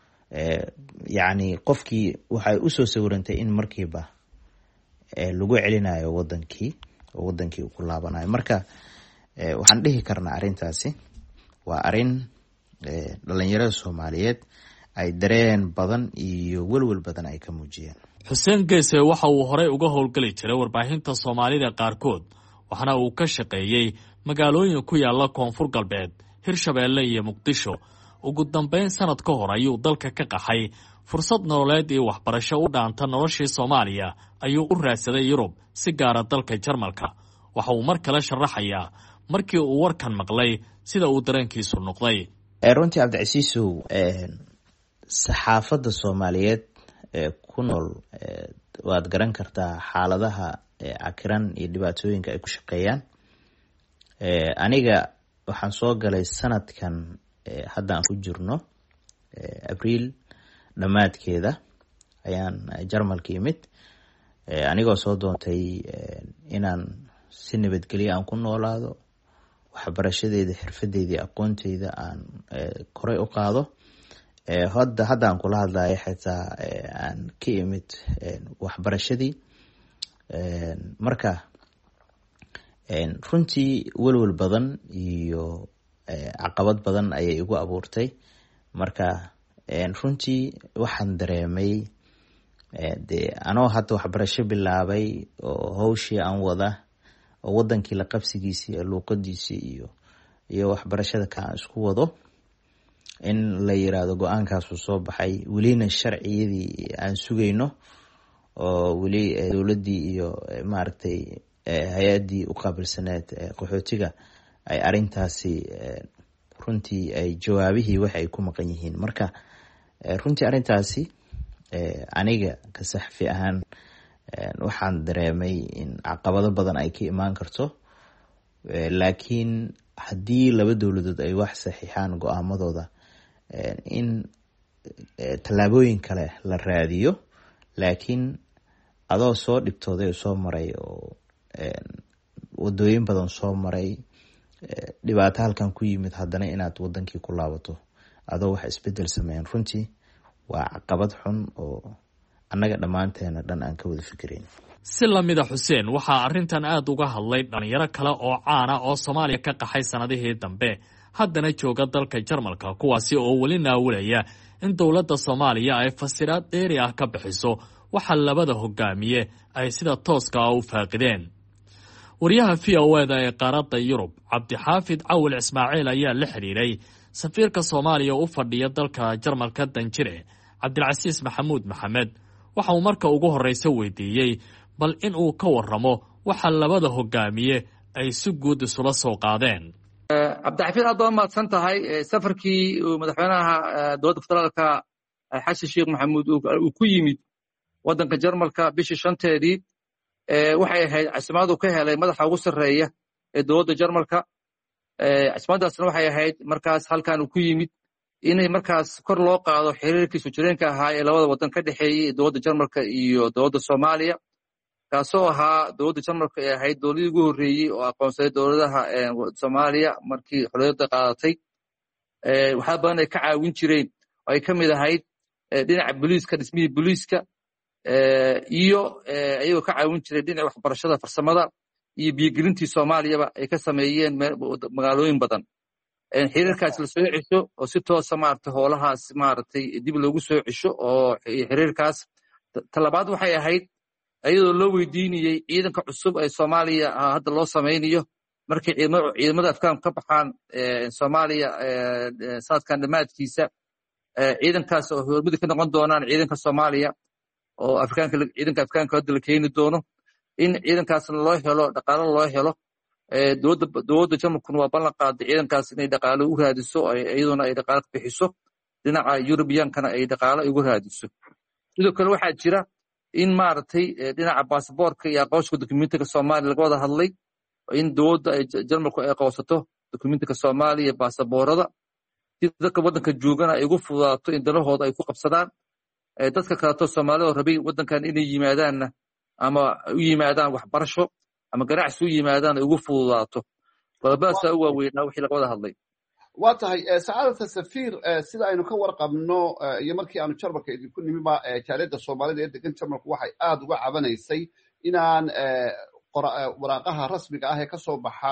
yacni qofkii waxay u soo sawirantay in markiiba lagu celinayo wadankii oo wadankii uu ku laabanayo. Marka waxaan dhihi karnaa arrintaasi waa arrin dhalinyarada Soomaaliyeed ay dareen badan iyo welwel badan ay ka muujiyeen. Xuseen Geesay waxa uu horey uga howlgali jiray warbaahinta Soomaalida qaarkood, waxaana uu ka shaqeeyay magaalooyin ku yaala Koonfur Galbeed, Hirshabeelle iyo Muqdisho. Ugu dambeyn sanad ka hor ayuu dalka ka qaxay. Fursad nololeed iyo waxbarasho u dhaanta noloshii Soomaaliya ayuu u raadsaday Yurub, si gaara dalka Jarmalka. Waxa uu mar kale sharaxayaa markii uu warkan maqlay sida uu dareenkiisu noqday. Runtii Abdicasiisow, saxaafadda Soomaaliyeed ku nool waad garan kartaa xaaladaha cakiran iyo dhibaatooyinka ay ku shaqeeyaan. Aniga waxaan soo galay sanadkan hadda aan ku jirno Abriil dhammaadkeeda ayaan Jarmalka yimid, anigoo soo doontay inaan si nabadgelyo aan ku noolaado, waxbarashadeeda, xirfadeedii, aqoonteyda aan koray u qaado. hadda aan kula hadlayo xitaa aan ka imid waxbarashadii. Marka runtii welwel badan iyo caqabad badan ayay igu abuurtay. Marka runtii waxaan dareemay dee anoo hadda waxbarasho bilaabay oo hawshii aan wada oo wadankii la qabsigiisii iyo luuqadiisii iyo waxbarashada ka isku wado, in la yiraahdo go-aankaas uu soo baxay, welina sharciyadii aan sugayno oo weli dowladdii iyo maaragtay hay-addii u qaabilsaneed qaxootiga ay arrintaasi runtii ay jawaabihii wax ay ku maqan yihiin. Marka runtii arrintaasi aniga ka saxafi ahaan waxaan dareemay in caqabado badan ay ka imaan karto, laakiin haddii laba dowladood ay wax saxiixaan go-aamadooda, in tallaabooyin kale la raadiyo. Laakiin adoo soo dhibtooday oo soo maray oo wadooyin badan soo maray, dhibaato halkan ku yimid haddana inaad wadankii ku laabato adoo wax isbedel sameyn runtii waa caqabad xun oo annaga dhammaanteena dhan aan ka wada fikirayn. si lamida xuseen waxaa arrintan aad uga hadlay dhalinyaro kale oo caana oo Soomaaliya ka qaxay sanadihii dambe haddana jooga dalka Jarmalka kuwaasi oo weli naawilaya in dowladda Soomaaliya ay fasiraad dheeri ah ka bixiso waxa labada hogaamiye ay sida tooska ah u faaqideen. wariyaha VOA ee qaaradda Yurub Cabdixaafid Cawil Ismaaciil ayaa la xiriiray safiirka Soomaaliya u fadhiya dalka Jarmalka Danjire Cabdilcasiis Maxamuud Maxamed waxa uu marka ugu horeysa weydiiyey bal in uu ka warramo waxa labada hogaamiye ay si guud isula soo qaadeen. Cabdixaafid aad waa mahadsan tahay safarkii madaxweynaha dowladda federaalka Xasan Sheekh Maxamuud uu ku yimid wadanka Jarmalka bishii 5teedii waxay ahayd caasimad uu ka helay madaxa ugu sareeya ee dowladda Jarmalka. caasimadaasna waxay ahayd markaas halkan uu ku yimid inay markaas kor loo qaado xiriirkii soo jireenka ahaa ee labada wadan ka dhaxeeyay dowladda Jarmalka iyo dowladda Soomaaliya kaasoo ahaa dowladda Jarmalka ee ahayd dowladii ugu horeeyay oo aqoonsaday dowladaha Soomaaliya markii xorriyadda qaadatay. waxa badan ay ka caawin jireen oo ay kamid ahayd dhinaca booliiska dhismihii booliiska iyo ayagoo ka caawin jiray dhinaca waxbarashada farsamada iyo biyogelintii Soomaaliyaba ay ka sameeyeen magaalooyin badan. xiriirkaas la soo cisho oo si toos ah maartay howlahaas maartay dib loogu soo cisho oo xiriirkaas talabaad waxay ahayd ayadoo loo weydiinayay ciidanka cusub ee Soomaaliya hadda loo sameeyo markii ciidamada Afgaan ka baxaan Soomaaliya saadkan dhamaadkiisa ciidankaas oo hormud ka noqon doonaan ciidanka Soomaaliya oo ciidanka Afgaanka hadda la keeni doono in ciidankaas loo helo dhaqaale loo helo dowladda Jarmalku waa ballan qaaday ciidankaas inay dhaqaale u raadiso iyaduna ay dhaqaale ka bixiso dhinaca European-kana ay dhaqaale ugu raadiso. sidoo kale waxaa jira in maartay dhinaca baasaboorka iyo aqoonsiga dokumentiga Soomaaliya laga wada hadlay in dowladda Jarmalku ay aqoonsato dokumentiga Soomaaliya baasaboorada si dadka wadanka joogana ay ugu fududaato in dalahooda ay ku qabsadaan dadka kale Soomaalida rabay wadankan inay yimaadaanna ama u yimaadaan waxbarasho ama ganacsi u yimaadaan ay ugu fududaato. qodobadaas u waaweyn wixii laga wada hadlay. waa tahay saacadda safiir sida aynu ka warqabno iyo markii aanu Jarmalka idinku nimiba jaaliyadda Soomaalida ee degan Jarmalku waxay aad uga cabanaysay inaan waraaqaha rasmiga ah ee ka soo baxa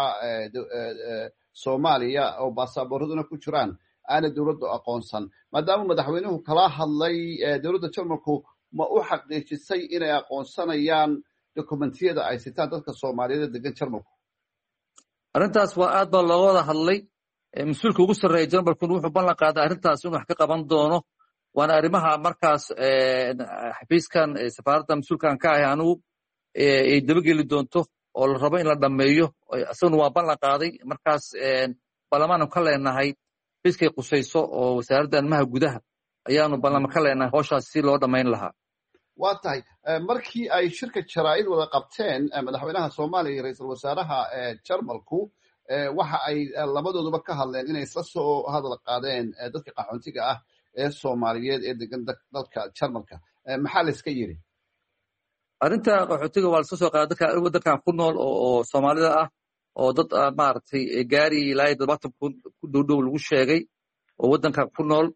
Soomaaliya oo baasaboorraduna ku jiraan aana dowladdu aqoonsan maadaama madaxweynuhu kala hadlay dowladda Jarmalku ma u xaqiijisay inay aqoonsanayaan dokumentiyada ay sitaan dadka Soomaaliyeed degan Jarmalku. arrintaas waa aad baa looga wada hadlay mas'uulka ugu sarreeya Jarmalku wuxuu ballan qaaday arrintaas inuu wax ka qaban doono waana arrimaha markaas xafiiskan safaaradda mas'uulkan ka ah anigu ay dabageli doonto oo la rabo in la dhameeyo asaguna waa ballan qaaday markaas baarlamaanku ka leenahay xafiiskay qusayso oo wasaaradda arrimaha gudaha ayaanu baarlamaan ka leenahay howshaas si loo dhameyn lahaa. waa tahay markii ay shirka jaraa'id wada qabteen madaxweynaha Soomaaliya iyo ra'iisul wasaaraha Jarmalku waxa ay labadooduba ka hadleen inay isla soo hadal qaadeen dadka qaxoontiga ah ee Soomaaliyeed ee degan dalka Jarmalka. maxaa la iska yiri arrinta qaxootiga waa la soo qaaday dadka wadankan ku nool oo Soomaalida ah oo dad maartay gaari ilaa 70 kun ku dhow lagu sheegay oo wadankan ku nool.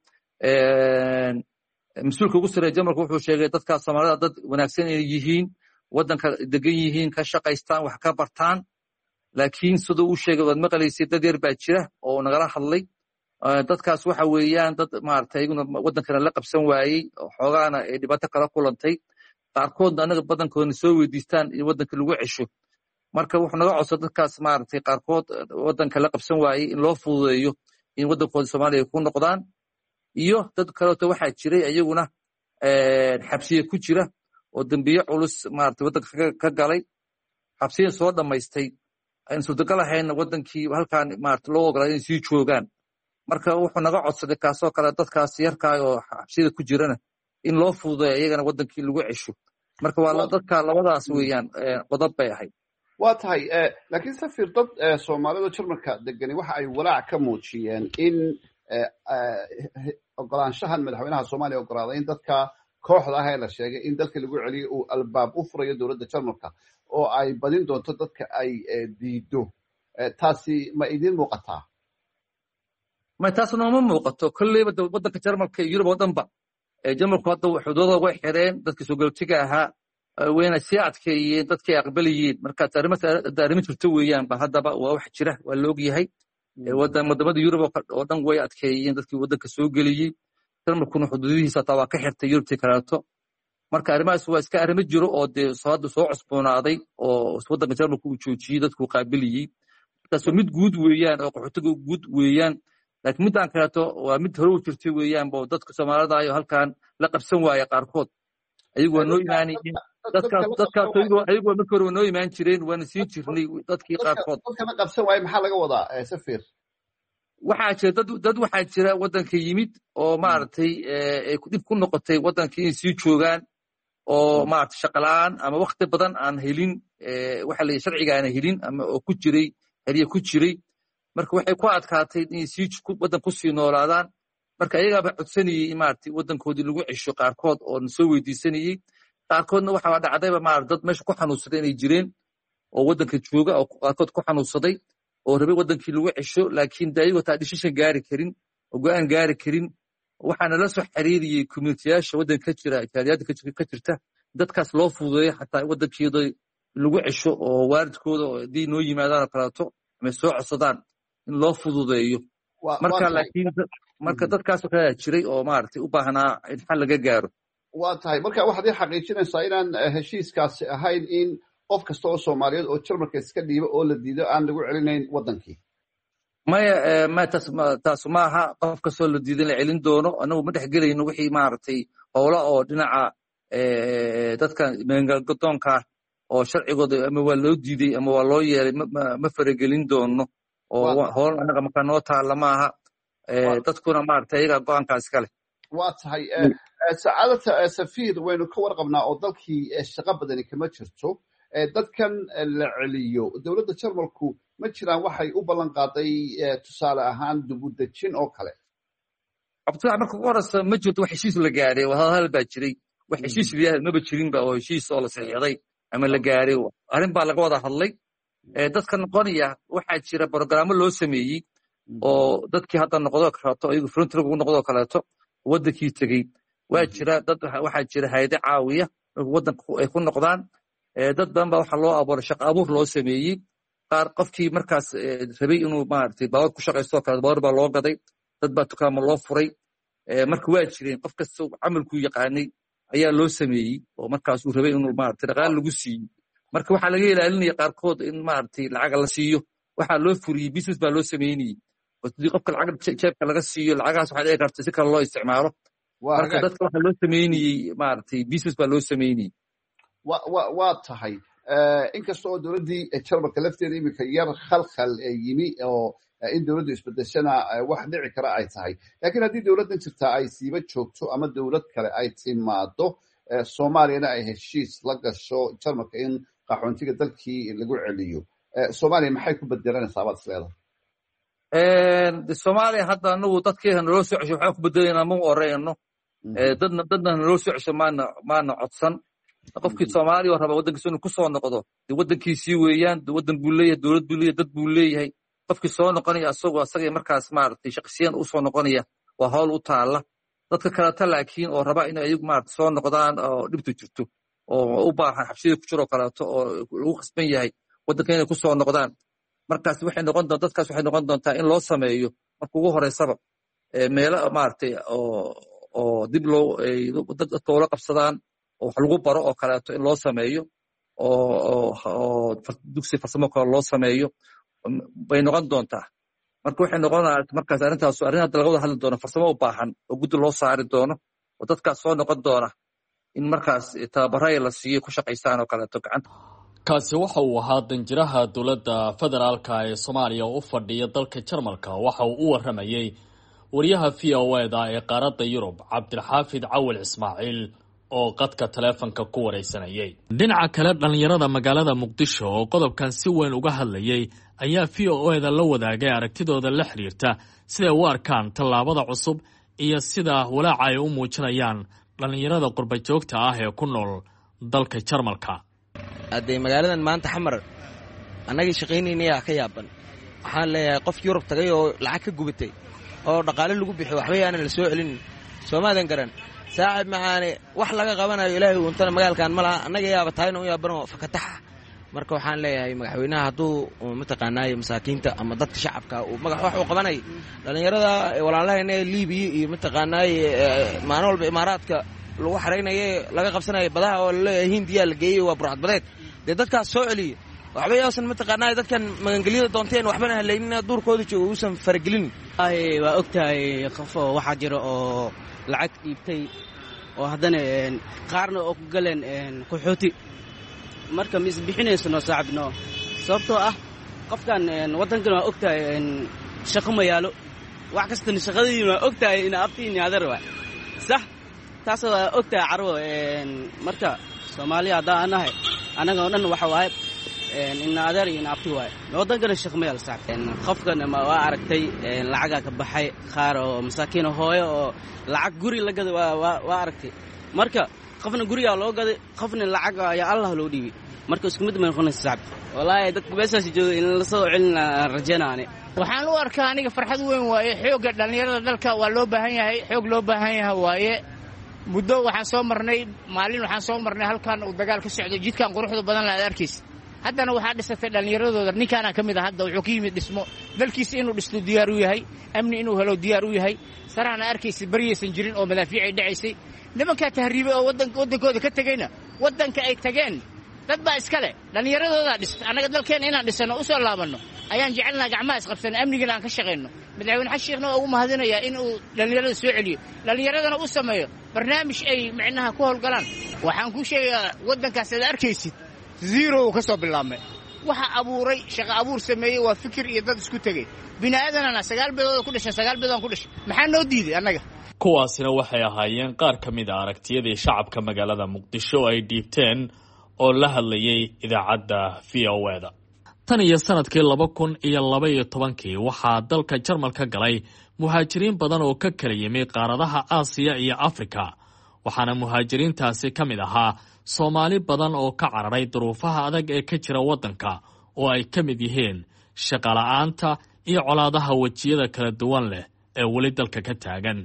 mas'uulka ugu sarreeya Jarmalku wuxuu sheegay dadka Soomaalida dad wanaagsan ay yihiin wadanka degan yihiin ka shaqaystaan wax ka bartaan laakiin sidoo uu sheegay wad maqlaysay dad yar baa jira oo nagala hadlay dadkaas waxa weeyaan dad maartay iguna wadankana la qabsan waayay xoogaana ay dhibaato kala kulantay qaarkood anaga badankoodna soo weydiistaan in wadanka lagu cesho marka wuxuu naga codsaday dadkaas maartay qaarkood wadanka la qabsan waayay in loo fududeeyo in wadankooda Soomaaliya ku noqdaan iyo dad kale oo waxa jiray ayaguna xabsiye ku jira oo dambiyo culus maartay wadanka ka galay xabsiye soo dhameystay aan suurtagal ahayn wadankii halkaan maartay loo ogolaaday in sii joogaan marka wuxuu naga codsaday kaasoo kale dadkaas yarkaa oo xabsiyada ku jirana in loo fududeeyo iyagana wadankii lagu cesho marka waa dadka labadaas weeyaan qodob bay ahayd. waa tahay laakiin safiir dad Soomaalida Jarmalka degani waxa ay walaac ka muujiyeen in ogolaanshahan madaxweynaha Soomaaliya ogolaaday in dadka kooxda ah ee la sheegay in dalka lagu celiyo uu albaab u furayo dowladda Jarmalka oo ay badin doonto dadka ay diido taasi ma idin muuqataa? ma taas nooma muuqato kolleyba waddanka jarmalka iyo yurub oo dhanba jarmalku hadda xuduudada way xireen dadkii soo galootiga ahaa wayna sii adkeeyeen dadkii aqbalayeen markaas arrimo jirto weeyaanba haddaba waa wax jira waa la og yahay wadamada yurub oo dhan way adkeeyeen dadkii waddanka soo geliyey jarmalkuna xuduudihiisa hataa waa ka xirtay yurubtii kaleeto marka arrimahaas waa iska arrimo jiro oo dee hadda soo cusboonaaday oo waddanka jarmalka uu joojiyey dadkuu qaabiliyey markaasoo mid guud weeyaan oo qaxootiga guud weeyaan laakiin midaan kaleeto waa mid hore u jirtay weeyaanba oo dadka soomaalida ayo halkan la qabsan waaya qaarkood ayagu waa noo imaanayeen dadkaas ayagu markii hore waa noo imaan jireen waana siin jirnay dadkii qaarkood dadkana qabsan waaya maxaa laga wadaa Safir? waxaa jira dad waxaa jira waddanka yimid oo maaragtay dib ku noqotay waddankii inay sii joogaan oo maaragtay shaqo la'aan ama waqti badan aan helin waxa la sharciga aan helin ama oo ku jiray xeryo ku jiray marka waxay ku adkaatay inay waddan ku sii noolaadaan marka ayagaaba codsanayey maaragtay waddankoodii lagu cesho qaarkood oo soo weydiisanayey qaarkoodna waxaa dhacdayba maaragtay dad meesha ku xanuunsaday inay jireen oo waddanka jooga oo qaarkood ku xanuunsaday oo rabay waddankii lagu cesho laakiin de ayagoo taa decision gaari karin oo go'aan gaari karin waxaana la soo xiriiriyey communitiyaasha waddanka ka jira jaaliyadda ka jirta dadkaas loo fududeeyo xataa waddankeeda lagu cesho oo waalidkooda haddii noo yimaadaan oo kaleeto ama soo codsadaan in loo fududeeyo marka dadkaasoo kale jiray oo maaragtay u baahnaa in xal laga gaaro. waa tahay marka waxaad ii xaqiijinaysaa inaan heshiiskaasi ahayn in qof kasta oo Soomaaliyeed oo Jarmalka iska dhiibo oo la diido aan lagu celinayn waddankii? maya taas maaha qof kastoo la diidan la celin doono anagu ma dhexgelayno wixii maaragtay howla oo dhinaca dadka meelgadoonka oo sharcigooda ama waa loo diiday ama waa loo yeelay ma faragelin doono oo howl anaga markaa noo taalla maaha dadkuna maaragtay ayaga go'aankaas kale. waa tahay sacaadata Safir waynu ka warqabnaa oo dalkii shaqo badani kama jirto dadkan la celiyo dowladda Jarmalku ma jiraan waxay u ballan qaaday tusaale ahaan dibudejin oo kale? abtaa marka ugu horeysa ma jirto wax heshiis la gaaray hal baa jiray wax heshiis leeyahay maba jirin ba oo heshiis oo la saxiixday ama la gaaray arrin baa laga wada hadlay dadka noqonaya waxaa jira barnaamijyo loo sameeyey oo dadkii hadda noqdo kaleeto ayagu frontier ugu noqdo kaleeto waddankii tagay waa jira dad waxaa jira hay'ado caawiya waddanka ay ku noqdaan dad badan baa waxaa loo abuuray shaqo abuur loo sameeyey qaar qofkii markaas rabay inuu maaragtay baawar ku shaqaysto kale baawar baa loo gaday dad baa dukaamo loo furay marka waa jireen qof kasta camalku yaqaanay ayaa loo sameeyey oo markaas uu rabay inuu maaragtay dhaqaale lagu siiyo marka waxaa laga ilaalinaya qaarkood in maaragtay lacag la siiyo waxaa loo furiyey business baa loo sameynayey hadii qofka lacag jeebka laga siiyo lacagaas waxaa dhici karta si kale loo isticmaalo marka dadka waxaa loo sameynayey maaragtay business baa loo sameynayey. waa tahay inkasta oo dowladdii Jarmalka lafteeda iminka yar khalkhal yimi oo in dowladdu isbedeshana wax dhici kara ay tahay laakiin haddii dowladdan jirtaa ay siiba joogto ama dowlad kale ay timaado Soomaaliyana ay heshiis la gasho Jarmalka in qaxoontiga dalkii lagu celiyo Soomaaliya maxay ku bedelanaysaa baad isleedahay? Soomaaliya hadda anagu dadkeena naloo soo cesho waxaan ku bedelaynaa ma oreyno dadna naloo soo cesho maana codsan qofkii Soomaaliya oo raba waddankiisa inuu ku soo noqdo dee waddankiisii weeyaan waddan buu leeyahay dowlad buu leeyahay dad buu leeyahay qofkii soo noqonaya asagay markaas maaragtay shaqsiyan u soo noqonaya waa hawl u taalla dadka kaleta laakiin oo raba inay ayagu maaragtay soo noqdaan oo dhibtu jirto oo u baahan xabsiyada ku jiro kaleeto oo lagu khasban yahay waddanka inay ku soo noqdaan markaas dadkaas waxay noqon doontaa in loo sameeyo marka ugu horeysaba meelo maaragtay oo dib dadka ula qabsadaan oo wax lagu baro oo kaleeto in loo sameeyo oo dugsi farsamo kale loo sameeyo bay noqon doontaa marka waxay noqonaa markaas arrintaas arrin hadda laga wada hadli doono farsamo u baahan oo guddi loo saari doono oo dadkaas soo noqon doona in markaas tababaray la siiyo ku shaqaystaan oo kaleeto gacanta. kaasi waxa uu ahaa danjiraha dowladda federaalka ee Soomaaliya oo u fadhiya dalka Jarmalka waxa uu u waramayay wariyaha VOA-da ee qaaradda Yurub Cabdilxaafid Cawil Ismaaciil oo qadka taleefanka ku wareysanayay. dhinaca kale dhalinyarada magaalada Muqdisho oo qodobkan si weyn uga hadlayay ayaa VOA-da la wadaagay aragtidooda la xiriirta sida u arkaan tallaabada cusub iyo sida walaaca ay u muujinayaan dhalinyarada qurba joogta ah ee ku nool dalka Jarmalka. hadday magaaladan maanta xamar annagii shaqaynaynayaa ka yaaban waxaan leeyahay qof Yurub tagay oo lacag ka gubatay oo dhaqaale lagu bixiyo waxba aanan la soo celin Soomaalidan garan saaxib macaane wax laga qabanayo Ilaahay uu intana magaalkan ma laha annaga yaaba taayna u yaabano fakataxa marka waxaan leeyahay madaxweynaha hadduu mataqaanaa masaakiinta ama dadka shacabka uu magac wax u qabanay dhalinyarada walaalahayna Liibiya iyo mataqaanaa maalin walba imaaraadka lagu xareynayay laga qabsanayay badaha oo leeyahay Hindiya la geeyay waa burcad badeed dadkaas soo celiyo waxba yaasan mataqaanaa dadkan magangeliyada doonteen waxbana haleynina duurkooda joogo uusan faragelin waa ogtahay qof waxa jira oo lacag iibtay oo haddana qaarna oo ku galeen qaxooti marka mis bixinaysano saacibno sababtoo ah qofkan wadankan waa ogtahay shaqo ma yaalo wax kasta shaqadii waa ogtahay in abtiin yaadar waa sax taas waa ogtahay carwo marka Soomaaliya anahay anaga oo dhan waxa waay in adeer in abti waay wadankan shaqo ma yaalo saacib qofkan ma waa aragtay lacaga ka baxay qaar oo masaakiin hooyo oo lacag guri la gaday waa aragtay marka qofna guriga loo gaday qofna lacag ayaa Allah loo dhiibay marka isku mid ma noqonaysa saacib wallahi dadku beeshaas jooga in la soo celina rajanaane waxaan u arkaa aniga farxad weyn waaye xooga dhalinyarada dalka waa loo baahan yahay xoog loo baahan yahay waaye muddo waxaan soo marnay maalin waxaan soo marnay halkan uu dagaal ka socdo jidkan quruxda badan la arkiisa haddana waxaa dhisatay dhalinyaradooda ninkaana ka mid ah hadda wuxuu ka yimid dhismo dalkiisa inuu dhisto diyaar u yahay amni inuu helo diyaar u yahay sarahana arkaysa bariyaysan jirin oo madaafiic ay dhacaysay nimankaa tahriibay oo wadankooda ka tegayna wadanka ay tageen dad baa iskale dhalinyaradooda dhistay anaga dalkeena inaan dhisano u soo laabanno ayaan jecelnaa gacmaha isqabsano amnigana aan ka shaqeyno madaxweyne xasan sheekhna ugu mahadinayaa in uu dhalinyarada soo celiyo dhalinyaradana u sameeyo barnaamij ay macnaha ku howlgalaan waxaan ku sheegayaa wadankaas aad arkaysid zero ka soo bilaabmay waxa abuuray shaqo abuur sameeyay waa fikir iyo dad isku tagay bini'aadanana 9 bilood ku dhashay 9 bilood ku dhashay maxaa noo diiday annaga kuwaasina waxay ahaayeen qaar ka mid ah aragtiyadii shacabka magaalada Muqdisho ay dhiibteen oo la hadlayay idaacadda VOA-da tan iyo sanadkii 2012 waxaa dalka Jarmalka galay muhaajiriin badan oo ka kala yimid qaaradaha Aasiya iyo Afrika waxaana muhaajiriintaasi ka mid ahaa Soomaali badan oo ka cararay duruufaha adag ee ka jira wadanka oo ay ka mid yihiin shaqo la'aanta iyo colaadaha wajiyada kala duwan leh ee weli dalka ka taagan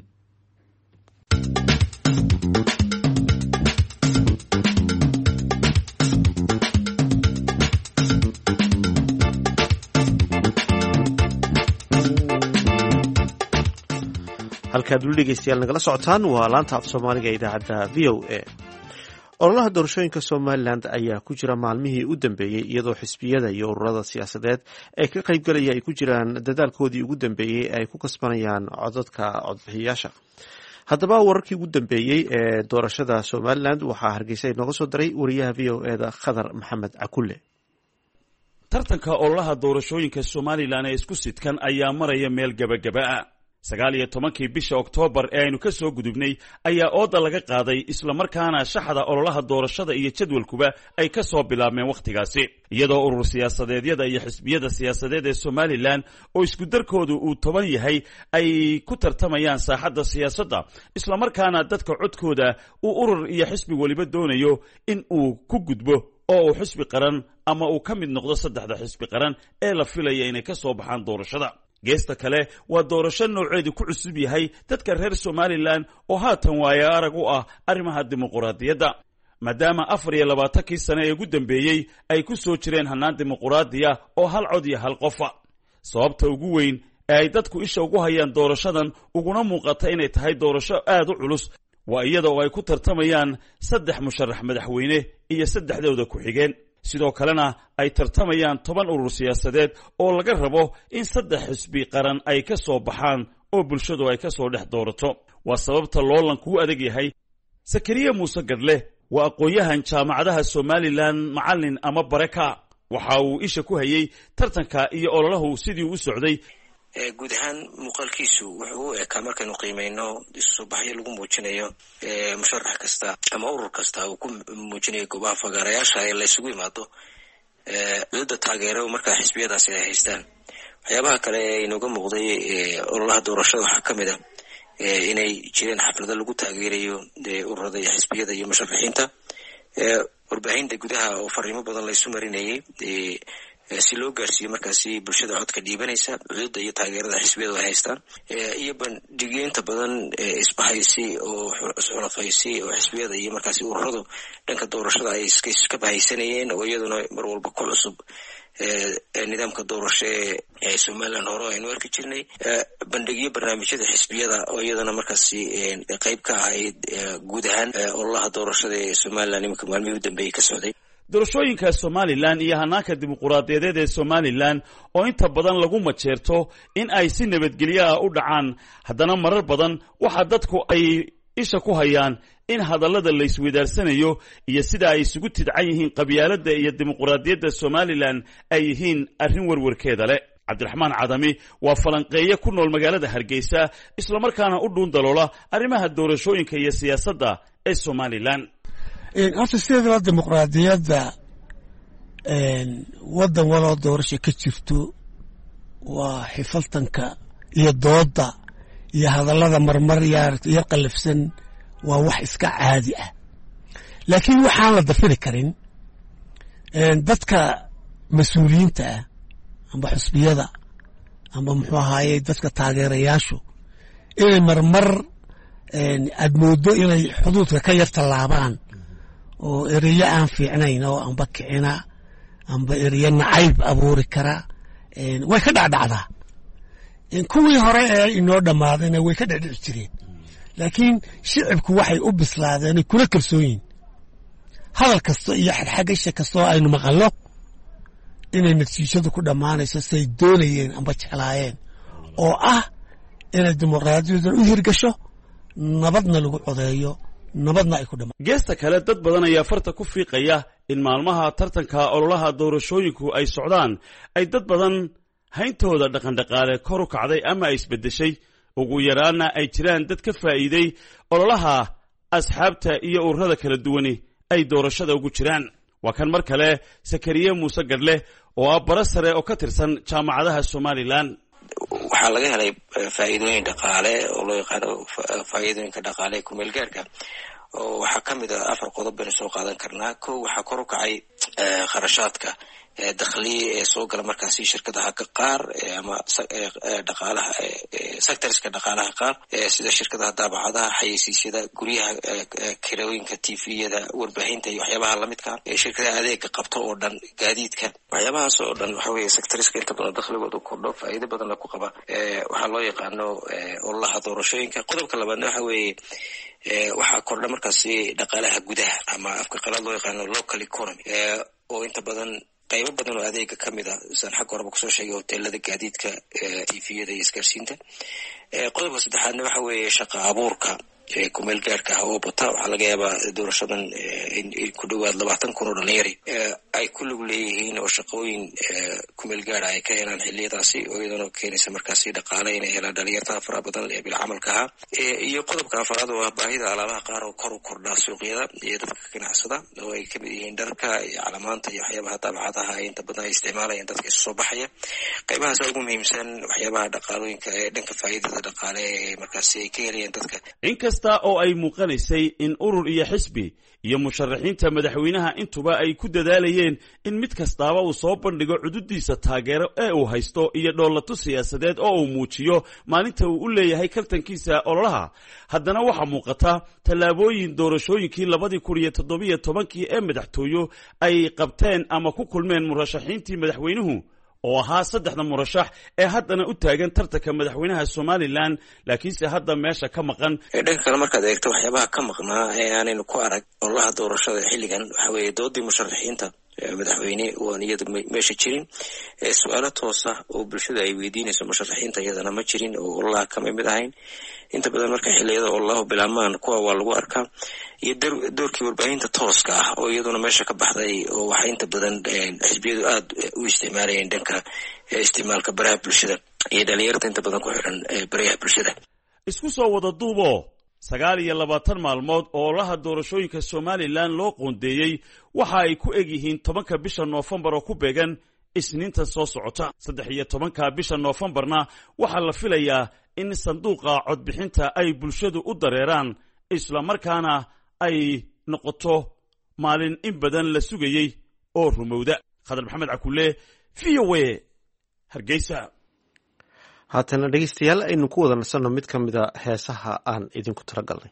halkaad weli dhegeystayaal nagala socotaan waa laanta af Soomaaliga ee idaacadda VOA ololaha doorashooyinka Somaliland ayaa ku jira maalmihii u dambeeyay iyadoo xisbiyada iyo ururada siyaasadeed ee ka qaybgalaya ay ku jiraan dadaalkoodii ugu dambeeyay ay ku kasbanayaan codadka codbixiyaasha haddaba wararkii ugu dambeeyay ee doorashada Somaliland waxaa Hargeysa inooga soo diray wariyaha VOA-da Khadar Maxamed Cakulle tartanka ololaha doorashooyinka Somaliland ee isku sidkan ayaa maraya meel gabagaba 19 bisha Oktoobar ee aynu ka soo gudubnay ayaa ooda laga qaaday isla markaana shaxda ololaha doorashada iyo jadwalkuba ay ka soo bilaabmeen waqtigaasi iyadoo urur siyaasadeedyada iyo xisbiyada siyaasadeed ee Somaliland oo isku darkoodu uu 10 yahay ay ku tartamayaan saaxadda siyaasadda isla markaana dadka codkooda uu urur iyo xisbi waliba doonayo in uu ku gudbo oo uu xisbi qaran ama uu ka mid noqdo saddexda xisbi qaran ee la filaya inay ka soo baxaan doorashada geesta kale waa doorasho nooceedu ku cusub yahay dadka reer Somaliland oo haatan waaya arag u ah arrimaha dimuqraadiyadda maadaama 24 sano ee ugu dambeeyay ay ku soo jireen hanaan dimuqraadiya oo hal cod iyo hal qof sababta ugu weyn ee ay dadku isha ugu hayaan doorashadan uguna muuqata inay tahay doorasho aad u culus waa iyada oo ay ku tartamayaan 3 musharax madaxweyne iyo 3dooda ku xigeen sidoo kalena ay tartamayaan 10 urur siyaasadeed oo laga rabo in 3 xisbi qaran ay ka soo baxaan oo bulshadu ay ka soo dhex doorato waa sababta loolanku u adag yahay Sakariya Muuse Gadle waa aqoonyahan jaamacadaha Somaliland macallin ama baraka waxa uu isha ku hayay tartanka iyo ololahu sidii u socday guud ahaan muuqaalkiisu wuxuu u ekaa markaynu qiimayno isu soo baxyo lagu muujinayo musharax kasta ama urur kasta uu ku muujinayo goobaha fagaarayaasha ee la isugu yimaado cidda taageero markaa xisbiyadaasi ay haystaan waxyaabaha kale ee inooga muuqday ololaha doorashada waxaa ka mid ah inay jireen xaflado lagu taageerayo ururada iyo xisbiyada iyo musharaxiinta warbaahinta gudaha oo fariimo badan laysu marinayay si loo gaarsiiyo markaasi bulshada codka dhiibanaysa cududda iyo taageerada xisbiyadu ay haystaan iyo bandhigyo inta badan isbahaysi oo xulafaysi oo xisbiyada iyo markaasi ururadu dhanka doorashada ay iska bahaysanayeen oo iyaduna mar walba ku cusub nidaamka doorasho ee Somaliland hore aynu arki jirnay bandhigyo barnaamijyada xisbiyada oo iyadana markaasi qayb ka ahayd guud ahaan ololaha doorashada ee Somaliland imika maalmihii u dambeeyay ka socday doorashooyinka Somaliland iyo hanaanka dimuqraadiyadeed ee Somaliland oo inta badan lagu majeerto in ay si nabadgelyo ah u dhacaan haddana marar badan waxa dadku ay isha ku hayaan in hadallada la isweydarsanayo iyo sida ay isugu tidcan yihiin qabyaaladda iyo dimuqraadiyadda Somaliland ay yihiin arrin warwarkeeda leh cabdiraxmaan cadami waa falanqeeye ku nool magaalada Hargeysa isla markaana u dhuun daloola arrimaha doorashooyinka iyo siyaasadda ee Somaliland horta sideedaba dimuqraadiyadda waddan waloo doorasho ka jirto waa xifaltanka iyo doodda iyo hadallada marmar yar qallafsan waa wax iska caadi ah laakiin waxaan la dafiri karin dadka mas-uuliyiinta ah amba xusbiyada amba muxuu ahaaye dadka taageerayaashu inay marmar aad moodo inay xuduudka ka yar tallaabaan oo ereyo aan fiicnayn oo amba kicina amba ereyo nacayb abuuri kara way ka dhacdhacdaa kuwii hore ee inoo dhammaadayna way ka dhecdhici jireen laakiin shicibku waxay u bislaadeen kula kalsoon yihiin hadal kasta iyo xadxagasha kasta oo aynu maqalno inay natiijadu ku dhammaanayso say doonayeen amba jeclaayeen oo ah inay dimuqraadiyadan u hirgasho nabadna lagu codeeyo nabadna ay ku dhamaan geesta kale dad badan ayaa farta ku fiiqaya in maalmaha tartanka ololaha doorashooyinku ay socdaan ay dad badan hayntooda dhaqandhaqaale kor u kacday ama ay isbeddeshay ugu yaraana ay jiraan dad ka faa'iiday ololaha asxaabta iyo ururada kala duwani ay doorashada ugu jiraan waa kan mar kale Sakariye Muuse Gadle oo ah bara sare oo ka tirsan jaamacadaha Somaliland waxaa laga helay faa'iidooyin dhaqaale oo loo yaqaan faa'iidooyinka dhaqaale ku meel gaarka oo waxaa ka mid ah 4 qodob baynu soo qaadan karnaa koow waxaa kor u kacay kharashaadka dakhliga ee soo gala markaasi shirkadaha qaar ama dhaqaalaha sectorska dhaqaalaha qaar sida shirkadaha daabacadaha xayeysiisyada guryaha kirooyinka TV-yada warbaahinta iyo waxyaabaha la midka shirkadaha adeega qabto oo dhan gaadiidka waxyaabahaas oo dhan waxa weeye sectorska inta badan dakhligooda kordho faa'iido badan la ku qaba waxaa loo yaqaano ololaha doorashooyinka qodobka labaadna waxa weeye waxaa kordha markaasi dhaqaalaha gudaha ama afka qalaad loo yaqaano local economy oo inta badan qaybo badan oo adeega ka mid ah san xag horeba kusoo sheegay hoteelada gaadiidka TV-yada iyo isgaarsiinta qodobka saddexaadna waxa weeye shaqa abuurka ku meel gaarka ah oo bata waxaa laga yaabaa doorashadan ku dhowaad 20,000 oo dhalinyari ay ku lug leeyihiin oo shaqooyin ku meel gaara ay ka helaan xilliyadaasi oo iyadana keenaysa markaasi dhaqaale inay helaan dhalinyarta fara badan ee bil camalka ah iyo qodobka afraad oo baahida alaabaha qaar oo kor u kordha suuqyada iyo dadka ganacsada oo ay ka mid yihiin dharka iyo calamaanta iyo waxyaabaha daabacadaha ay inta badan ay isticmaalayaan dadka isu soo baxaya qaybahaas ugu muhiimsan waxyaabaha dhaqaalooyinka ee dhanka faa'iidada dhaqaale ee markaasi ay ka helayaan dadka inkasta oo ay muuqanaysay in urur iyo xisbi iyo musharaxiinta madaxweynaha intuba ay ku dadaalayeen in mid kastaaba uu soo bandhigo cududiisa taageero ee uu haysto iyo dhoolato siyaasadeed oo uu muujiyo maalinta uu u leeyahay kaltankiisa ololaha haddana waxaa muuqata tallaabooyin doorashooyinkii 2017 ee madaxtooyo ay qabteen ama ku kulmeen murashaxiintii madaxweynuhu oo ahaa 3 murashax ee haddana u taagan tartanka madaxweynaha Somaliland laakiinse hadda meesha ka maqan dhanka kale markaad eegto waxyaabaha ka maqnaa ee aanaynu ku arag ololaha doorashada xilligan waxa weeye doodii musharaxiinta madaxweyne oo iyadu meesha jirin su'aalo toos ah oo bulshada ay weydiinayso musharaxiinta iyadana ma jirin oo ololaha kama mid ahayn inta badan marka xilliyada ololaha bilaamaan kuwa waa lagu arkaa iyo doorkii warbaahinta tooska ah oo iyaduna meesha ka baxday oo waxa inta badan xisbiyadu aad u isticmaalayeen dhanka isticmaalka baraha bulshada iyo dhalinyarada inta badan ku xiran baraha bulshada isku soo wada duubo 29 maalmood oo ololaha doorashooyinka Somaliland loo qoondeeyay waxa ay ku eg yihiin 10 bisha Noofambar oo ku beegan isniinta soo socota 13 bisha Noofambarna waxa la filayaa in sanduuqa codbixinta ay bulshadu u dareeraan isla markaana ay noqoto maalin in badan la sugayay oo rumowda Khadar Maxamed Cakulle VOA Hargeysa. haatana dhegeystayaal aynu ku wada nasanno mid ka mida heesaha aan idinku talagalnay.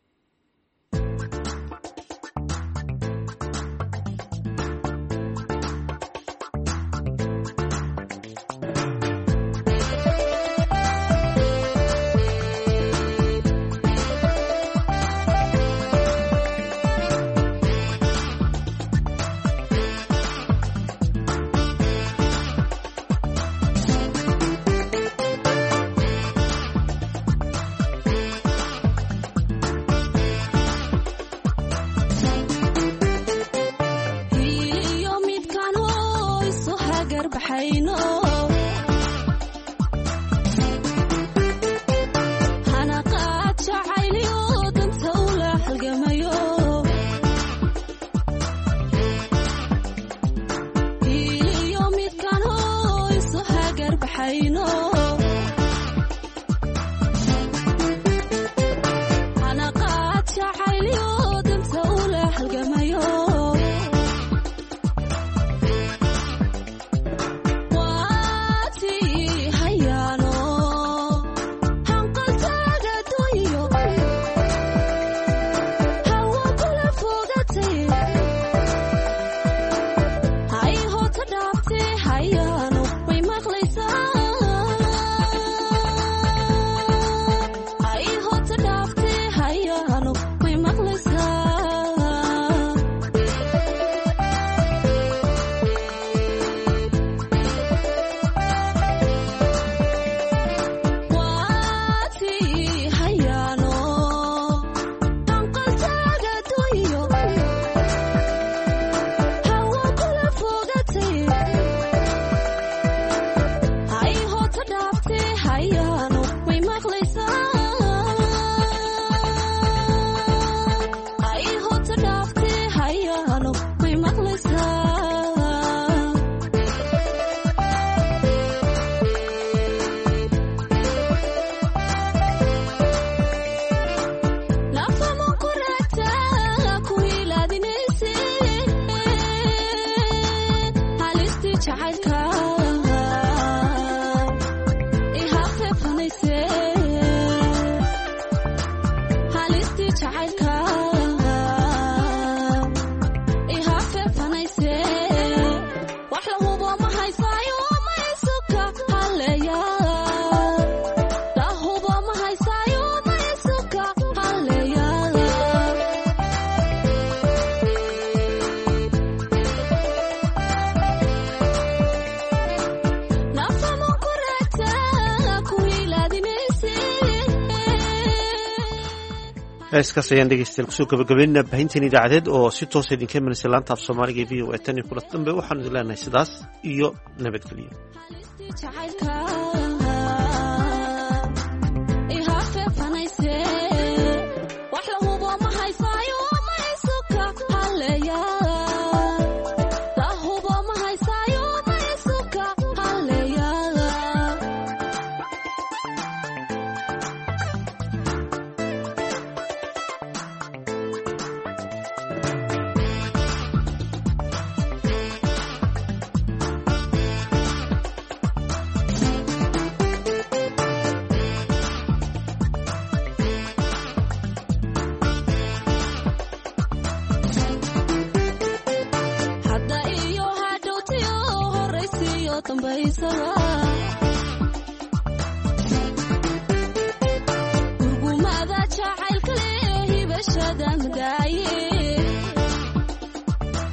heeskaas ayaan dhegeystayaal kusoo gabagabeynaa baahinteen idaacadeed oo si toos idinka imanaysa laanta af soomaaliga v o a tan iyo kulan dambe waxaanu idin leenahay sidaas iyo nabadgelyo.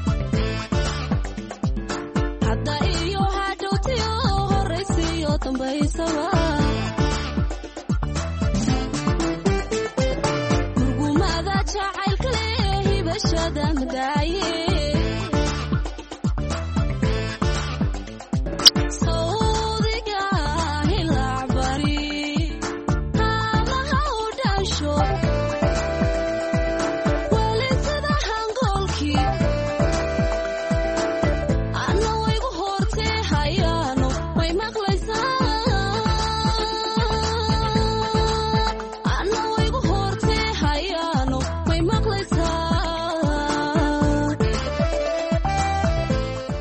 Hadda iyo hadhowtiyo horeysiyo dambe